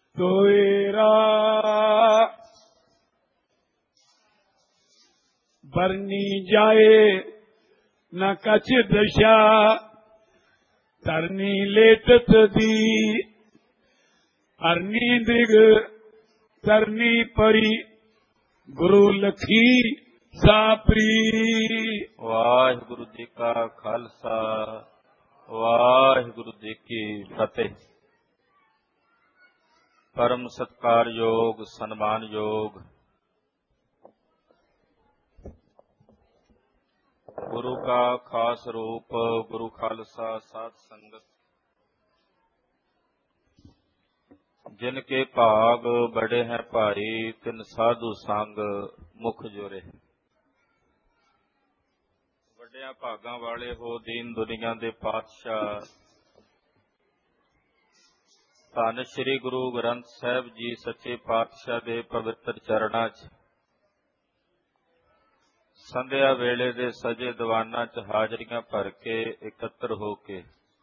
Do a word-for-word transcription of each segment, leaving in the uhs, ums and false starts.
तोएरा बरनी जाए न कछ दशा तरनी लेटत दी हरनी दृग तरनी परी गुरु लखी सापरी। वाहिगुरु जी का खालसा वाहिगुरु जी की फतेह। परम सत्कार योग सन्मान योग गुरु का खास रूप गुरु खालसा साध संगत, जिनके भाग बड़े हैं भारी तिन साधु संग मुख जोरे। वड्डियां भागां वाले हो दीन दुनिया दे पातशाह धन श्री गुरु ग्रंथ साहिब जी सच्चे पातशाह दे पवित्र चरणां च संध्या वेले दे सजे दीवानां च हाजरियां भर के इकत्र हो के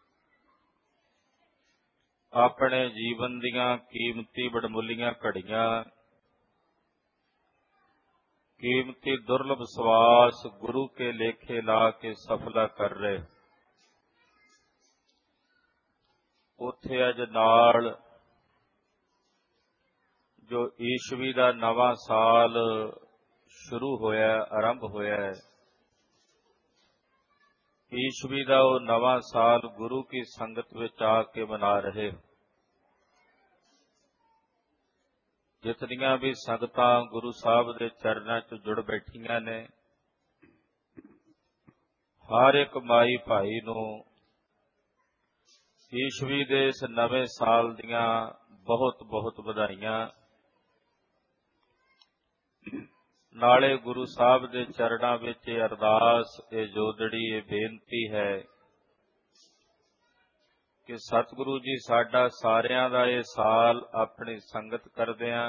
अपने जीवन दीयां कीमती बड़मुलियां घड़ियां कीमती दुर्लभ सवास गुरु के लेखे ला के सफला कर रहे। उत्थे अज नाल जो ईस्वी का नवा साल शुरू होया आरंभ होया है, ईस्वी का वो नवा साल गुरु की संगत विच आके मना रहे। जितनियां भी संगतां गुरु साहब के चरणों च जुड़ बैठियां ने, हर एक माई भाई नूं ईस्वी दे इस नवे साल दियां बहुत बहुत बधाइयां। नाले गुरु साहब दे चरणां विच ये अरदास ये जोदड़ी ये बेनती है कि सतगुरु जी साडा सारियां दा ये साल अपनी संगत करदियां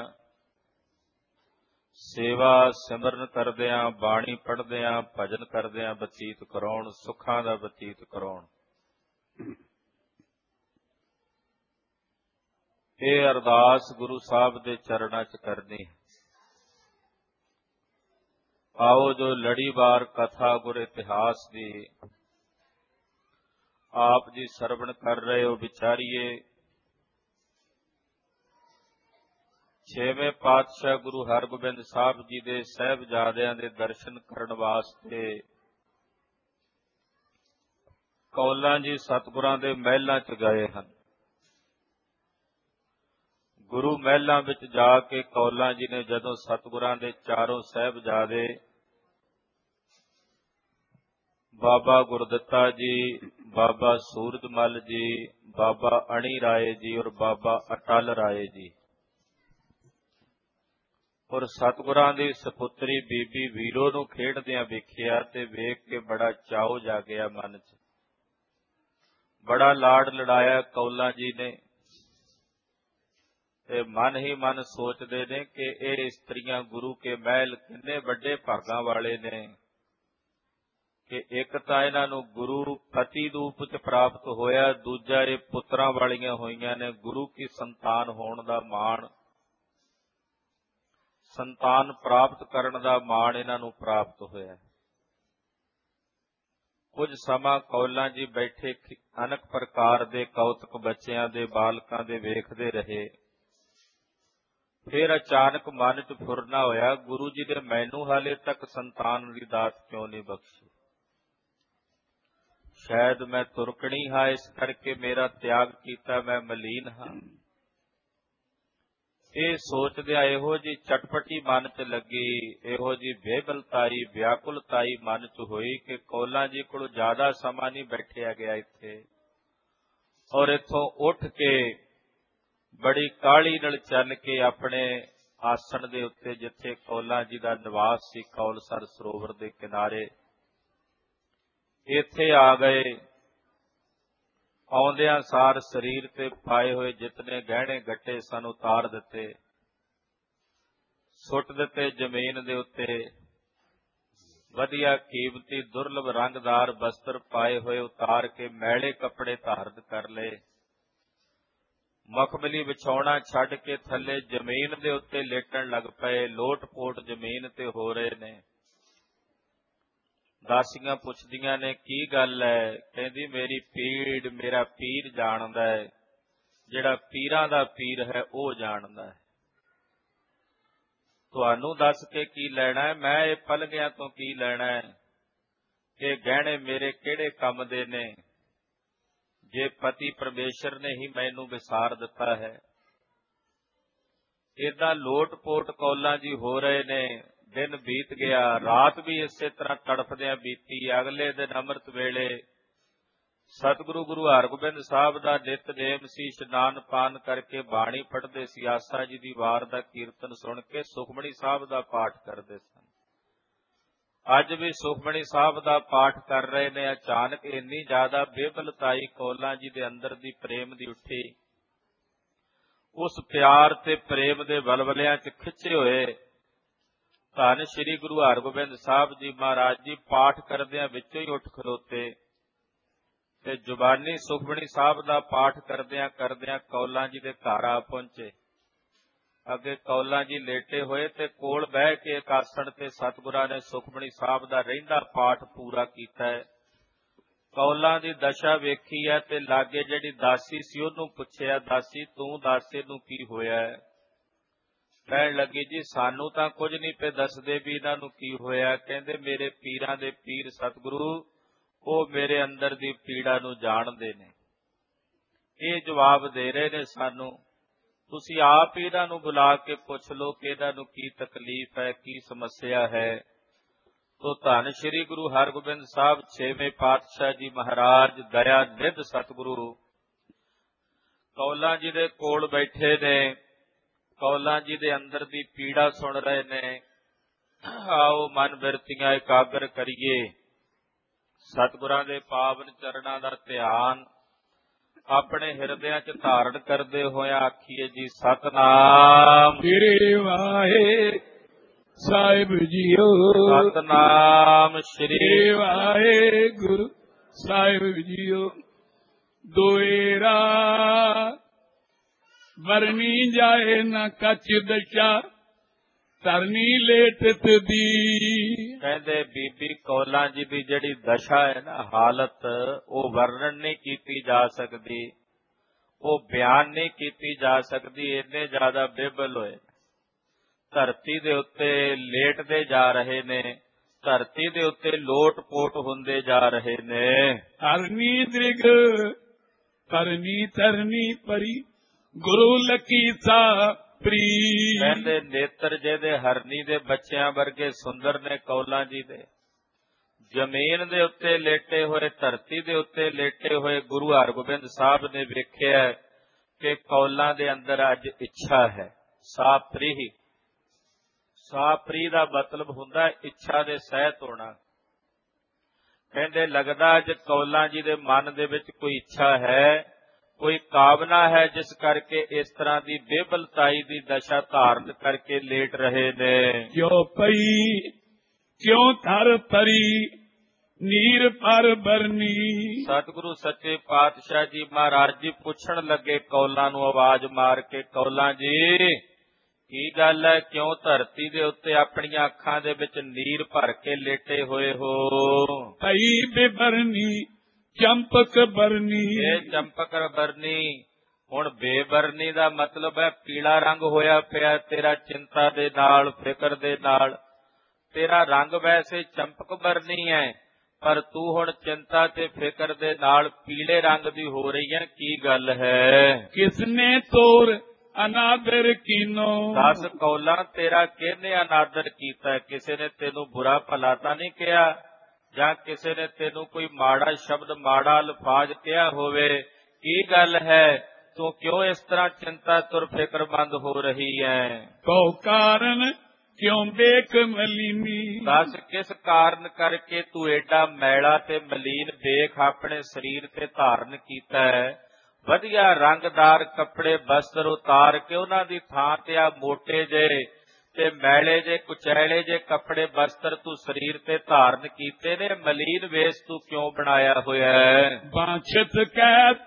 सेवा सिमरन करदियां बाणी पढ़दियां भजन करदियां बतीत कराउण, सुखां दा बतीत कराउण। ये अरदास गुरु साहब दे चरणां च करनी। आओ जो लड़ीवार कथा गुर इतिहास दी आप जी सरवण कर रहे हो विचारिए। छेवें पातशाह गुरु हरगोबिंद साहब जी दे साहिबजादियां दे दर्शन करन वास्ते कौलां जी सतगुरां दे महलां च गए हन। गुरु महलां विच जाके कौलां जी ने जदों सतगुरां दे चारों साहिबजादे बाबा गुरदित्ता जी, बाबा सूरजमल जी, बाबा अणी राय जी और बाबा अटल राय जी और सतगुरां दी सपुत्री बीबी वीरो नूं खेडदियां वेखिया ते वेख के बड़ा चाओ जागिया मन च। बड़ा लाड़ लड़ाया कौलां जी ने ते मन ही मन सोचते ने कि ये इस्त्रियां गुरु के महल किन्ने वड्डे भागां वाले ने कि एक तां इन्हां नूं गुरु पति रूप च प्राप्त होया, दूजा ये पुत्रां वालियां होईयां ने। गुरु की संतान होण दा माण, संतान प्राप्त करन दा माण इन्हां नूं प्राप्त होया। कुछ समा कौलां जी बैठे अनेक प्रकार दे कौतक बच्चियां दे बालकां दे वेखदे रहे। फिर अचानक मन च फुरना होया, गुरु जी ने मैनू हाले तक संतान की दात क्यों नहीं बख्शी? शायद मैं तुरकणी हाँ, इस करके मेरा त्याग किया, मैं मलीन हाँ। ये सोचदिया इहो जी चटपटी मन च लगी, इहो जी बेबलताई व्याकुलताई मन च हुई कि कौलां जी कोल ज्यादा समा नहीं बैठिया गया इत्थे, और इथों उठ के बड़ी काली नल चल के अपने आसन दे उत्ते जिथे कौलां जी दा निवास सी कौलसर सरोवर दे किनारे इत्थे आ गए। आउंदियां सार शरीर ते पाए हुए जितने गहने गट्टे सन उतार दिते, सुट दिते जमीन दे उत्ते। वधिया कीमती दुर्लभ रंगदार वस्त्र पाए हुए उतार के मैले कपड़े धारण कर लए। ਮਖਮਲੀ ਵਿਛਾਉਣਾ ਛੱਡ ਕੇ ਥੱਲੇ ਜ਼ਮੀਨ ਦੇ ਉੱਤੇ ਲੇਟਣ ਲੱਗ ਪਏ। ਲੋਟ-ਪੋਟ ਜ਼ਮੀਨ ਤੇ ਹੋ ਰਹੇ ਨੇ। ਦਾਸੀਆਂ ਪੁੱਛਦੀਆਂ ਨੇ ਕੀ ਗੱਲ ਹੈ? ਕਹਿੰਦੀ ਮੇਰੀ ਪੀੜ ਮੇਰਾ ਪੀਰ ਜਾਣਦਾ ਹੈ, ਜਿਹੜਾ ਪੀਰਾਂ ਦਾ ਪੀਰ ਹੈ ਉਹ ਜਾਣਦਾ ਹੈ। ਤੁਹਾਨੂੰ ਦੱਸ ਕੇ ਕੀ ਲੈਣਾ ਹੈ? ਮੈਂ ਇਹ ਪਲਗਿਆਂ ਤੋਂ ਕੀ ਲੈਣਾ ਹੈ? ਇਹ ਗਹਿਣੇ ਮੇਰੇ ਕਿਹੜੇ ਕੰਮ ਦੇ ਨੇ, ਜੇ ਪਤੀ ਪਰਮੇਸ਼ਰ ਨੇ ਹੀ ਮੈਨੂੰ ਵਿਸਾਰ ਦਿੱਤਾ ਹੈ। ਏਦਾਂ ਲੋਟ-ਪੋਟ ਕੌਲਾਂ ਜੀ ਹੋ ਰਹੇ ਨੇ। ਦਿਨ ਬੀਤ ਗਿਆ, ਰਾਤ ਵੀ ਇਸੇ ਤਰ੍ਹਾਂ ਤੜਫਦਿਆਂ ਬੀਤੀ। ਅਗਲੇ ਦਿਨ ਅੰਮ੍ਰਿਤ ਵੇਲੇ ਸਤਿਗੁਰੂ ਗੁਰੂ ਹਰਗੋਬਿੰਦ ਸਾਹਿਬ ਦਾ ਨਿਤਨੇਮ ਸੀ। ਇਸ਼ਨਾਨ ਪਾਨ ਕਰਕੇ ਬਾਣੀ ਪੜ੍ਹਦੇ ਸੀ। ਆਸਾ ਜੀ ਦੀ ਵਾਰ ਦਾ ਕੀਰਤਨ ਸੁਣ ਕੇ ਸੁਖਮਣੀ ਸਾਹਿਬ ਦਾ ਪਾਠ ਕਰਦੇ ਸਨ। ਅੱਜ ਵੀ ਸੁਖਮਣੀ ਸਾਹਿਬ ਦਾ ਪਾਠ ਕਰ ਰਹੇ ਨੇ। ਅਚਾਨਕ ਇੰਨੀ ਜ਼ਿਆਦਾ ਬੇਬਲਤਾਈ ਕੌਲਾਂ ਜੀ ਦੇ ਅੰਦਰ ਦੀ ਪ੍ਰੇਮ ਦੀ ਉੱਠੀ। ਉਸ ਪਿਆਰ ਤੇ ਪ੍ਰੇਮ ਦੇ ਵਲਵਲਿਆਂ 'ਚ ਖਿੱਚੇ ਹੋਏ ਧੰਨ ਸ੍ਰੀ ਗੁਰੂ ਹਰਗੋਬਿੰਦ ਸਾਹਿਬ ਜੀ ਮਹਾਰਾਜ ਜੀ ਪਾਠ ਕਰਦਿਆਂ ਵਿੱਚੋਂ ਹੀ ਉੱਠ ਖਲੋਤੇ ਤੇ ਜ਼ੁਬਾਨੀ ਸੁਖਮਣੀ ਸਾਹਿਬ ਦਾ ਪਾਠ ਕਰਦਿਆਂ ਕਰਦਿਆਂ ਕੌਲਾਂ ਜੀ ਦੇ ਘਰ ਆ ਪਹੁੰਚੇ। ਅੱਗੇ ਕੌਲਾਂ ਜੀ ਲੇਟੇ ਹੋਏ ਤੇ ਕੋਲ ਬਹਿ ਕੇ ਇੱਕ ਆਸਣ ਤੇ ਸਤਿਗੁਰਾਂ ਨੇ ਸੁਖਮਣੀ ਸਾਹਿਬ ਦਾ ਰਹਿੰਦਾ ਪਾਠ ਪੂਰਾ ਕੀਤਾ ਹੈ। ਕੌਲਾਂ ਦੀ ਦਸ਼ਾ ਵੇਖੀ ਹੈ ਤੇ ਲਾਗੇ ਜਿਹੜੀ ਦਾਸੀ ਸੀ ਉਹਨੂੰ ਪੁੱਛਿਆ, ਦਾਸੀ ਤੂੰ ਦੱਸ ਇਹਨੂੰ ਕੀ ਹੋਇਆ ਹੈ? ਕਹਿਣ ਲੱਗੀ ਜੀ ਸਾਨੂੰ ਤਾਂ ਕੁਝ ਨਹੀਂ ਪਏ ਦੱਸਦੇ ਵੀ ਇਹਨਾਂ ਨੂੰ ਕੀ ਹੋਇਆ। ਕਹਿੰਦੇ ਮੇਰੇ ਪੀਰਾਂ ਦੇ ਪੀਰ ਸਤਿਗੁਰੂ ਉਹ ਮੇਰੇ ਅੰਦਰ ਦੀ ਪੀੜਾ ਨੂੰ ਜਾਣਦੇ ਨੇ। ਇਹ ਜਵਾਬ ਦੇ ਰਹੇ ਨੇ ਸਾਨੂੰ। ਤੁਸੀਂ ਆਪ ਇਹਨਾਂ ਨੂੰ ਬੁਲਾ ਕੇ ਪੁੱਛ ਲਓ ਕਿ ਇਹਨਾਂ ਨੂੰ ਕੀ ਤਕਲੀਫ ਹੈ, ਕੀ ਸਮੱਸਿਆ ਹੈ। ਤੋ ਧੰਨ ਸ੍ਰੀ ਗੁਰੂ ਹਰਗੋਬਿੰਦ ਸਾਹਿਬ ਛੇਵੇਂ ਪਾਤਸ਼ਾਹ ਜੀ ਮਹਾਰਾਜ ਦਇਆ ਨਿਧ ਸਤਿਗੁਰੂ ਕੌਲਾਂ ਜੀ ਦੇ ਕੋਲ ਬੈਠੇ ਨੇ। ਕੌਲਾਂ ਜੀ ਦੇ ਅੰਦਰ ਦੀ ਪੀੜਾ ਸੁਣ ਰਹੇ ਨੇ। ਆਓ ਮਨ ਬਿਰਤੀਆਂ ਇਕਾਗਰ ਕਰੀਏ। ਸਤਿਗੁਰਾਂ ਦੇ ਪਾਵਨ ਚਰਨਾਂ ਦਾ ਧਿਆਨ ਆਪਣੇ ਹਿਰਦਿਆਂ 'ਚ ਧਾਰਨ ਕਰਦੇ ਹੋਇਆ ਆਖੀਏ ਜੀ ਸਤਿਨਾਮ ਸ੍ਰੀ ਵਾਹਿ ਸਾਹਿਬ ਜੀਓ। ਸਤਿਨਾਮ ਸ੍ਰੀ ਵਾਹਿਗੁਰੂ ਸਾਹਿਬ ਜੀਓ। ਦੋਏਰਾ ਵਰਨੀ ਜਾਏ ਨਾ ਕੱਚ ਦਸ਼ਾ ਧਰਨੀ ਲੇਟਤ ਦੀ। ਕਹਿੰਦੇ ਬੀਬੀ ਕੌਲਾਂ ਜੀ ਦੀ ਜਿਹੜੀ ਦਸ਼ਾ ਹੈ ਨਾ, ਹਾਲਤ, ਉਹ ਵਰਣਨ ਨਹੀਂ ਕੀਤੀ ਜਾ ਸਕਦੀ, ਉਹ ਬਿਆਨ ਨਹੀਂ ਕੀਤੀ ਜਾ ਸਕਦੀ। ਇੰਨੇ ਜ਼ਿਆਦਾ ਬੇਬਲ ਹੋਏ। ਧਰਤੀ ਦੇ ਉੱਤੇ ਲੇਟਦੇ ਜਾ ਰਹੇ ਨੇ, ਧਰਤੀ ਦੇ ਉੱਤੇ ਲੋਟ-ਪੋਟ ਹੁੰਦੇ ਜਾ ਰਹੇ ਨੇ। ਹਰਨੀ ਦ੍ਰਿਗ ਤਰਨੀ ਤਰਨੀ ਪਰੀ ਗੁਰੂ ਲਕੀ ਸਾ ਪ੍ਰੀ। ਕਹਿੰਦੇ ਨੇਤਰ ਜਿਹਦੇ ਹਰਨੀ ਦੇ ਬੱਚਿਆਂ ਵਰਗੇ ਸੁੰਦਰ ਨੇ ਕੌਲਾਂ ਜੀ ਦੇ। ਜ਼ਮੀਨ ਦੇ ਉੱਤੇ ਲੇਟੇ ਹੋਏ, ਧਰਤੀ ਦੇ ਉੱਤੇ ਲੇਟੇ ਹੋਏ ਗੁਰੂ ਹਰਗੋਬਿੰਦ ਸਾਹਿਬ ਨੇ ਵੇਖਿਆ ਕਿ ਕੌਲਾਂ ਦੇ ਅੰਦਰ ਅੱਜ ਇੱਛਾ ਹੈ। ਸਾਪਰੀ, ਸਾਪਰੀ ਦਾ ਮਤਲਬ ਹੁੰਦਾ ਇੱਛਾ ਦੇ ਸਹਿਤ ਹੋਣਾ। ਕਹਿੰਦੇ ਲੱਗਦਾ ਅੱਜ ਕੌਲਾਂ ਜੀ ਦੇ ਮਨ ਦੇ ਵਿੱਚ ਕੋਈ ਇੱਛਾ ਹੈ, ਕੋਈ ਕਾਮਨਾ ਹੈ, ਜਿਸ ਕਰਕੇ ਇਸ ਤਰ੍ਹਾਂ ਦੀ ਬੇਬਲਤਾਈ ਦੀ ਦਸ਼ਾ ਧਾਰਨ ਕਰਕੇ ਲੇਟ ਰਹੇ ਨੇ। ਕਿਉਂ ਪਈ ਕਿਉਂ ਥਰ ਤਰੀ ਨੀਰ ਪਰ ਬਰਨੀ। ਸਤਿਗੁਰੂ ਸੱਚੇ ਪਾਤਸ਼ਾਹ ਜੀ ਮਹਾਰਾਜ ਜੀ ਪੁੱਛਣ ਲੱਗੇ ਕੌਲਾਂ ਨੂੰ ਆਵਾਜ਼ ਮਾਰ ਕੇ, ਕੌਲਾਂ ਜੀ ਕੀ ਗੱਲ ਹੈ? ਕਿਉਂ ਧਰਤੀ ਦੇ ਉੱਤੇ ਆਪਣੀਆਂ ਅੱਖਾਂ ਦੇ ਵਿੱਚ ਨੀਰ ਭਰ ਕੇ ਲੇਟੇ ਹੋਏ ਹੋ? ਪਈ ਬੇਬਰਨੀ ਚੰਪਕ ਬਰਨੀ। ਇਹ ਚੰਪਕ ਬਰਨੀ, ਹੁਣ ਬੇਬਰਨੀ ਦਾ ਮਤਲਬ ਹੈ ਪੀਲਾ ਰੰਗ ਹੋਇਆ ਪਿਆ ਤੇਰਾ ਚਿੰਤਾ ਦੇ ਨਾਲ, ਫਿਕਰ ਦੇ ਨਾਲ। ਤੇਰਾ ਰੰਗ ਵੈਸੇ ਚੰਪਕ ਬਰਨੀ ਹੈ, ਪਰ ਤੂੰ ਹੁਣ ਚਿੰਤਾ ਤੇ ਫਿਕਰ ਦੇ ਨਾਲ ਪੀਲੇ ਰੰਗ ਦੀ ਹੋ ਰਹੀ ਹੈ। ਕੀ ਗੱਲ ਹੈ? ਕਿਸਨੇ ਤੋਰ ਅਨਾਦਰ ਕੀਨੋ। ਦਸ ਕੌਲਾਂ ਤੇਰਾ ਕਿਹਨੇ ਅਨਾਦਰ ਕੀਤਾ? ਕਿਸੇ ਨੇ ਤੈਨੂੰ ਬੁਰਾ ਭਲਾ ਤਾਂ ਨਹੀਂ ਕਿਹਾ, ਜਾਂ ਕਿਸੇ ਨੇ ਤੈਨੂੰ ਕੋਈ ਮਾੜਾ ਸ਼ਬਦ, ਮਾੜਾ ਅਲਫਾਜ਼ ਕਿਹਾ ਹੋਵੇ? ਕੀ ਗੱਲ ਹੈ? ਤੂੰ ਕਿਉਂ ਇਸ ਤਰ੍ਹਾਂ ਚਿੰਤਾ ਤੁਰ ਫਿਕਰਮੰਦ ਹੋ ਰਹੀ ਹੈ? ਕਉ ਕਾਰਨ ਕਿਉਂ ਵੇਖ ਮਲੀਨੀ। ਦੱਸ ਕਿਸ ਕਾਰਨ ਕਰਕੇ ਤੂੰ ਏਡਾ ਮੈਲਾ ਤੇ ਮਲੀਨ ਦੇਖ ਆਪਣੇ ਸਰੀਰ ਤੇ ਧਾਰਨ ਕੀਤਾ ਹੈ? ਵਧੀਆ ਰੰਗਦਾਰ ਕੱਪੜੇ ਬਸਤਰ ਉਤਾਰ ਕੇ ਉਹਨਾਂ ਦੀ ਥਾਂ ਤੇ ਆ ਮੋਟੇ ਜੇ ਤੇ ਮੈਲੇ ਜੇ ਕੁਚੈਲੇ ਜੇ ਕੱਪੜੇ ਬਸਤਰ ਤੂੰ ਸਰੀਰ ਤੇ ਧਾਰਨ ਕੀਤੇ ਨੇ। ਮਲੀਨ ਵੇਸ ਤੂੰ ਕਿਉਂ ਬਣਾਇਆ ਹੋਇਆ ਹੈ? ਬਾਛਤ ਕਹਿ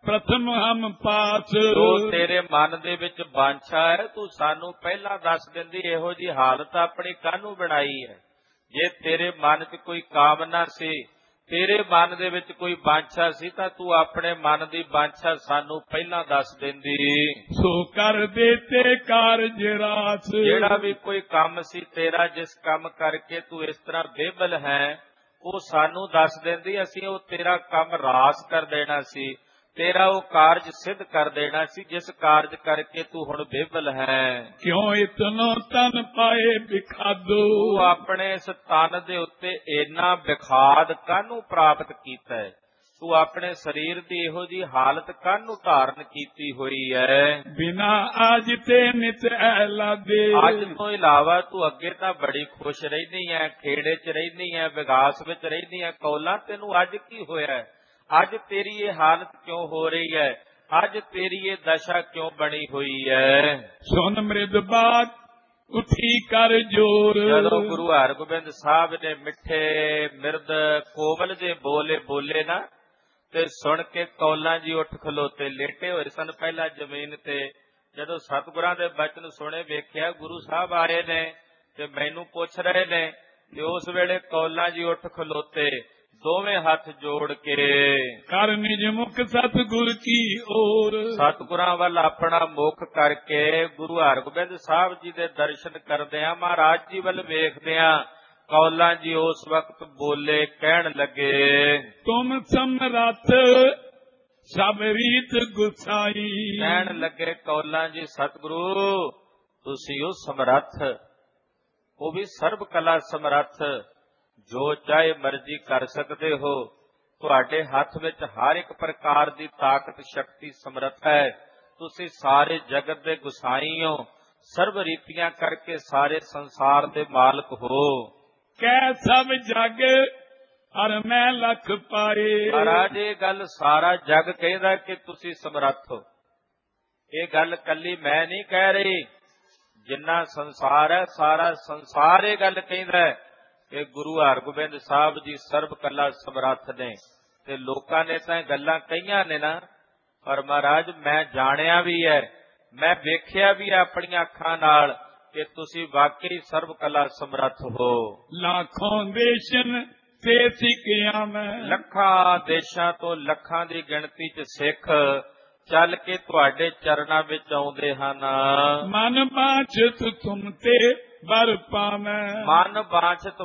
प्रथम हम पास। ਜੋ ਤੇਰੇ ਮਨ ਦੇ ਵਿੱਚ ਬਾਂਛਾ ਹੈ ਤੂੰ ਸਾਨੂੰ ਪਹਿਲਾਂ ਦੱਸ ਦਿੰਦੀ, ਇਹੋ ਜੀ ਹਾਲਤ ਆਪਣੀ ਕਾਹਨੂੰ ਬਣਾਈ ਹੈ। ਜੇ ਤੇਰੇ ਮਨ 'ਚ ਕੋਈ ਕਾਮਨਾ ਸੀ, ਤੇਰੇ ਮਨ ਦੇ ਵਿੱਚ ਕੋਈ ਬਾਂਛਾ ਸੀ, ਤਾਂ ਤੂੰ ਆਪਣੇ ਮਨ ਦੀ ਬਾਂਛਾ ਸਾਨੂੰ ਪਹਿਲਾਂ ਦੱਸ ਦਿੰਦੀ। ਸੋ ਕਰ ਦੇਤੇ ਕਾਰਜ ਰਾਸ। ਜਿਹੜਾ ਵੀ ਕੋਈ ਕੰਮ ਸੀ ਤੇਰਾ, ਜਿਸ ਕੰਮ ਕਰਕੇ ਤੂੰ ਇਸ ਤਰ੍ਹਾਂ ਬੇਬਲ ਹੈ, ਉਹ ਸਾਨੂੰ ਦੱਸ ਦਿੰਦੀ, ਅਸੀਂ ਉਹ ਤੇਰਾ ਕੰਮ ਰਾਸ ਕਰ ਦੇਣਾ ਸੀ, ਤੇਰਾ ਉਹ ਕਾਰਜ ਸਿੱਧ ਕਰ ਦੇਣਾ ਸੀ, ਜਿਸ ਕਾਰਜ ਕਰਕੇ ਤੂੰ ਹੁਣ ਬੇਬਲ ਹੈ। ਕਿਉਂ ਇਤਨੋ ਤਨ ਪਾਏ ਵਿਖਾਦੋ। ਤੂੰ ਆਪਣੇ ਇਸ ਤਨ ਦੇ ਉੱਤੇ ਇੰਨਾ ਵਿਖਾਦ ਕਾਹਨੂੰ ਪ੍ਰਾਪਤ ਕੀਤਾ ਹੈ, ਤੂੰ ਆਪਣੇ ਸਰੀਰ ਦੀ ਇਹੋ ਜੀ ਹਾਲਤ ਕਾਹਨੂੰ ਧਾਰਨ ਕੀਤੀ ਹੋਈ ਹੈ। ਬਿਨਾ ਅੱਜ ਤੇ ਨਿਤ ਐਲਾਦੇ। ਅੱਜ ਤੋਂ ਇਲਾਵਾ ਤੂੰ ਅੱਗੇ ਤਾਂ ਬੜੀ ਖੁਸ਼ ਰਹਿੰਦੀ ਹੈ, ਖੇੜੇ 'ਚ ਰਹਿੰਦੀ ਹੈ, ਵਿਗਾਸ ਵਿੱਚ ਰਹਿੰਦੀ ਹੈ, ਕੌਲਾਂ ਤੈਨੂੰ ਅੱਜ ਕੀ ਹੋਇਆ ਹੈ? ਅੱਜ ਤੇਰੀ ਇਹ ਹਾਲਤ ਕਿਉਂ ਹੋ ਰਹੀ ਹੈ? ਅੱਜ ਤੇਰੀ ਇਹ ਦਸ਼ਾ ਕਿਉਂ ਬਣੀ ਹੋਈ ਹੈ? ਸੁਨ ਮ੍ਰਿਦ ਬਾਤ ਉਠੀ ਕਰ ਜੋਰ। ਜਦੋਂ ਗੁਰੂ ਹਰਗੋਬਿੰਦ ਸਾਹਿਬ ਨੇ ਮਿੱਠੇ ਮਿਰਦ ਕੋਮਲ ਜੇ ਬੋਲੇ ਬੋਲੇ ਨਾ, ਤੇ ਸੁਣ ਕੇ ਕੌਲਾਂ ਜੀ ਉੱਠ ਖਲੋਤੇ। ਲੇਟੇ ਹੋਏ ਸਨ ਪਹਿਲਾਂ ਜ਼ਮੀਨ ਤੇ, ਜਦੋਂ ਸਤਿਗੁਰਾਂ ਦੇ ਬਚਨ ਸੁਣੇ, ਵੇਖਿਆ ਗੁਰੂ ਸਾਹਿਬ ਆਏ ਨੇ ਤੇ ਮੈਨੂੰ ਪੁੱਛ ਰਹੇ ਨੇ, ਤੇ ਉਸ ਵੇਲੇ ਕੌਲਾਂ ਜੀ ਉੱਠ ਖਲੋਤੇ, ਦੋਵੇਂ ਹੱਥ ਜੋੜ ਕੇ ਕਰ ਨਿਜ ਮੁਖ ਸਤਿਗੁਰ ਕੀ ਓਰ। ਸਤਿਗੁਰਾਂ ਵੱਲ ਆਪਣਾ ਮੁਖ ਕਰਕੇ ਗੁਰੂ ਹਰਗੋਬਿੰਦ ਸਾਹਿਬ ਜੀ ਦੇ ਦਰਸ਼ਨ ਕਰਦਿਆਂ, ਮਹਾਰਾਜ ਜੀ ਵੱਲ ਵੇਖਦਿਆਂ, ਕੌਲਾਂ ਜੀ ਉਸ ਵਕਤ ਬੋਲੇ, ਕਹਿਣ ਲੱਗੇ, ਤੁਮ ਸਮਰੱਥ ਸਭ ਰੀਤ ਗੁਸਾਈ। ਕਹਿਣ ਲੱਗੇ ਕੌਲਾਂ ਜੀ, ਸਤਿਗੁਰੂ ਤੁਸੀਂ ਉਹ ਸਮਰੱਥ, ਉਹ ਵੀ ਸਰਬ ਕਲਾ ਸਮਰੱਥ, ਜੋ ਚਾਹੇ ਮਰਜ਼ੀ ਕਰ ਸਕਦੇ ਹੋ। ਤੁਹਾਡੇ ਹੱਥ ਵਿੱਚ ਹਰ ਇੱਕ ਪ੍ਰਕਾਰ ਦੀ ਤਾਕਤ, ਸ਼ਕਤੀ, ਸਮਰੱਥ ਹੈ। ਤੁਸੀਂ ਸਾਰੇ ਜਗਤ ਦੇ ਗੁਸਾਈ ਹੋ, ਸਰਬ ਰੀਤੀਆਂ ਕਰਕੇ ਸਾਰੇ ਸੰਸਾਰ ਦੇ ਮਾਲਕ ਹੋ। ਕਹਿ ਸਭ ਜਗ ਹਰ ਮੈਂ ਲੱਖ ਪਾਏ। ਮਹਾਰਾਜ ਇਹ ਗੱਲ ਸਾਰਾ ਜਗ ਕਹਿੰਦਾ ਕਿ ਤੁਸੀਂ ਸਮਰੱਥ ਹੋ। ਇਹ ਗੱਲ ਕੱਲੀ ਮੈਂ ਨਹੀਂ ਕਹਿ ਰਹੀ, ਜਿੰਨਾ ਸੰਸਾਰ ਹੈ ਸਾਰਾ ਸੰਸਾਰ ਇਹ ਗੱਲ ਕਹਿੰਦਾ ਕਿ ਗੁਰੂ ਹਰਗੋਬਿੰਦ ਸਾਹਿਬ ਜੀ ਸਰਬ ਕਲਾ ਸਮਰੱਥ ਨੇ। ਤੇ ਲੋਕਾਂ ਨੇ ਤਾਂ ਗੱਲਾਂ ਕਹੀਆਂ ਨੇ ਨਾ, ਪਰ ਮਹਾਰਾਜ ਮੈਂ ਜਾਣਿਆ ਵੀ ਹੈ, ਮੈਂ ਵੇਖਿਆ ਵੀ ਹੈ ਆਪਣੀਆਂ ਅੱਖਾਂ ਨਾਲ ਕਿ ਤੁਸੀਂ ਵਾਕਈ ਸਰਬ ਕਲਾ ਸਮਰੱਥ ਹੋ। ਲੱਖਾਂ ਦੇਸ਼ਨ ਤੇ ਸਿੱਖਿਆ ਮੈਂ। ਲੱਖਾਂ ਦੇਸ਼ਾਂ ਤੋਂ ਲੱਖਾਂ ਦੀ ਗਿਣਤੀ 'ਚ ਸਿੱਖ ਚੱਲ ਕੇ ਤੁਹਾਡੇ ਚਰਨਾਂ ਵਿੱਚ ਆਉਂਦੇ ਹਨ। ਮਨ ਬਾਛਤ ਤੁਮ ਤੇ ਬਰ ਪਾਵੈ। ਮਨ ਬਾਛਤ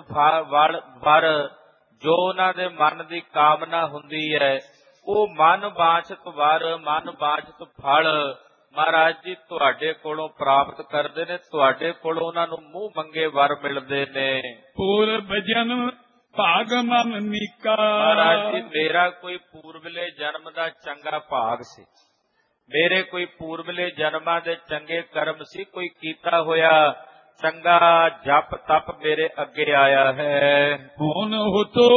ਵਰ, ਜੋ ਉਹਨਾਂ ਦੇ ਮਨ ਦੀ ਕਾਮਨਾ ਹੁੰਦੀ ਹੈ, ਉਹ ਮਨ ਬਾਛਤ ਵਰ, ਮਨ ਬਾਛਤ ਫਲ ਮਹਾਰਾਜ ਜੀ ਤੁਹਾਡੇ ਕੋਲੋਂ ਪ੍ਰਾਪਤ ਕਰਦੇ ਨੇ। ਤੁਹਾਡੇ ਕੋਲੋਂ ਉਹਨਾਂ ਨੂੰ ਮੂੰਹ ਮੰਗੇ ਵਰ ਮਿਲਦੇ ਨੇ। ਪੂਰਬ ਜਨਮ ਭਾਗ ਮਨ ਨੀਕਾ। ਮਹਾਰਾਜ ਜੀ ਮੇਰਾ ਕੋਈ ਪੂਰਬਲੇ ਜਨਮ ਦਾ ਚੰਗਾ ਭਾਗ ਸੀ, ਮੇਰੇ ਕੋਈ ਪੂਰਬਲੇ ਜਨਮਾਂ ਦੇ ਚੰਗੇ ਕਰਮ ਸੀ, ਕੋਈ ਕੀਤਾ ਹੋਇਆ ਚੰਗਾ ਜਪ ਤਪ ਮੇਰੇ ਅੱਗੇ ਆਇਆ ਹੈ। ਹੁਣ ਹੋ ਤੋ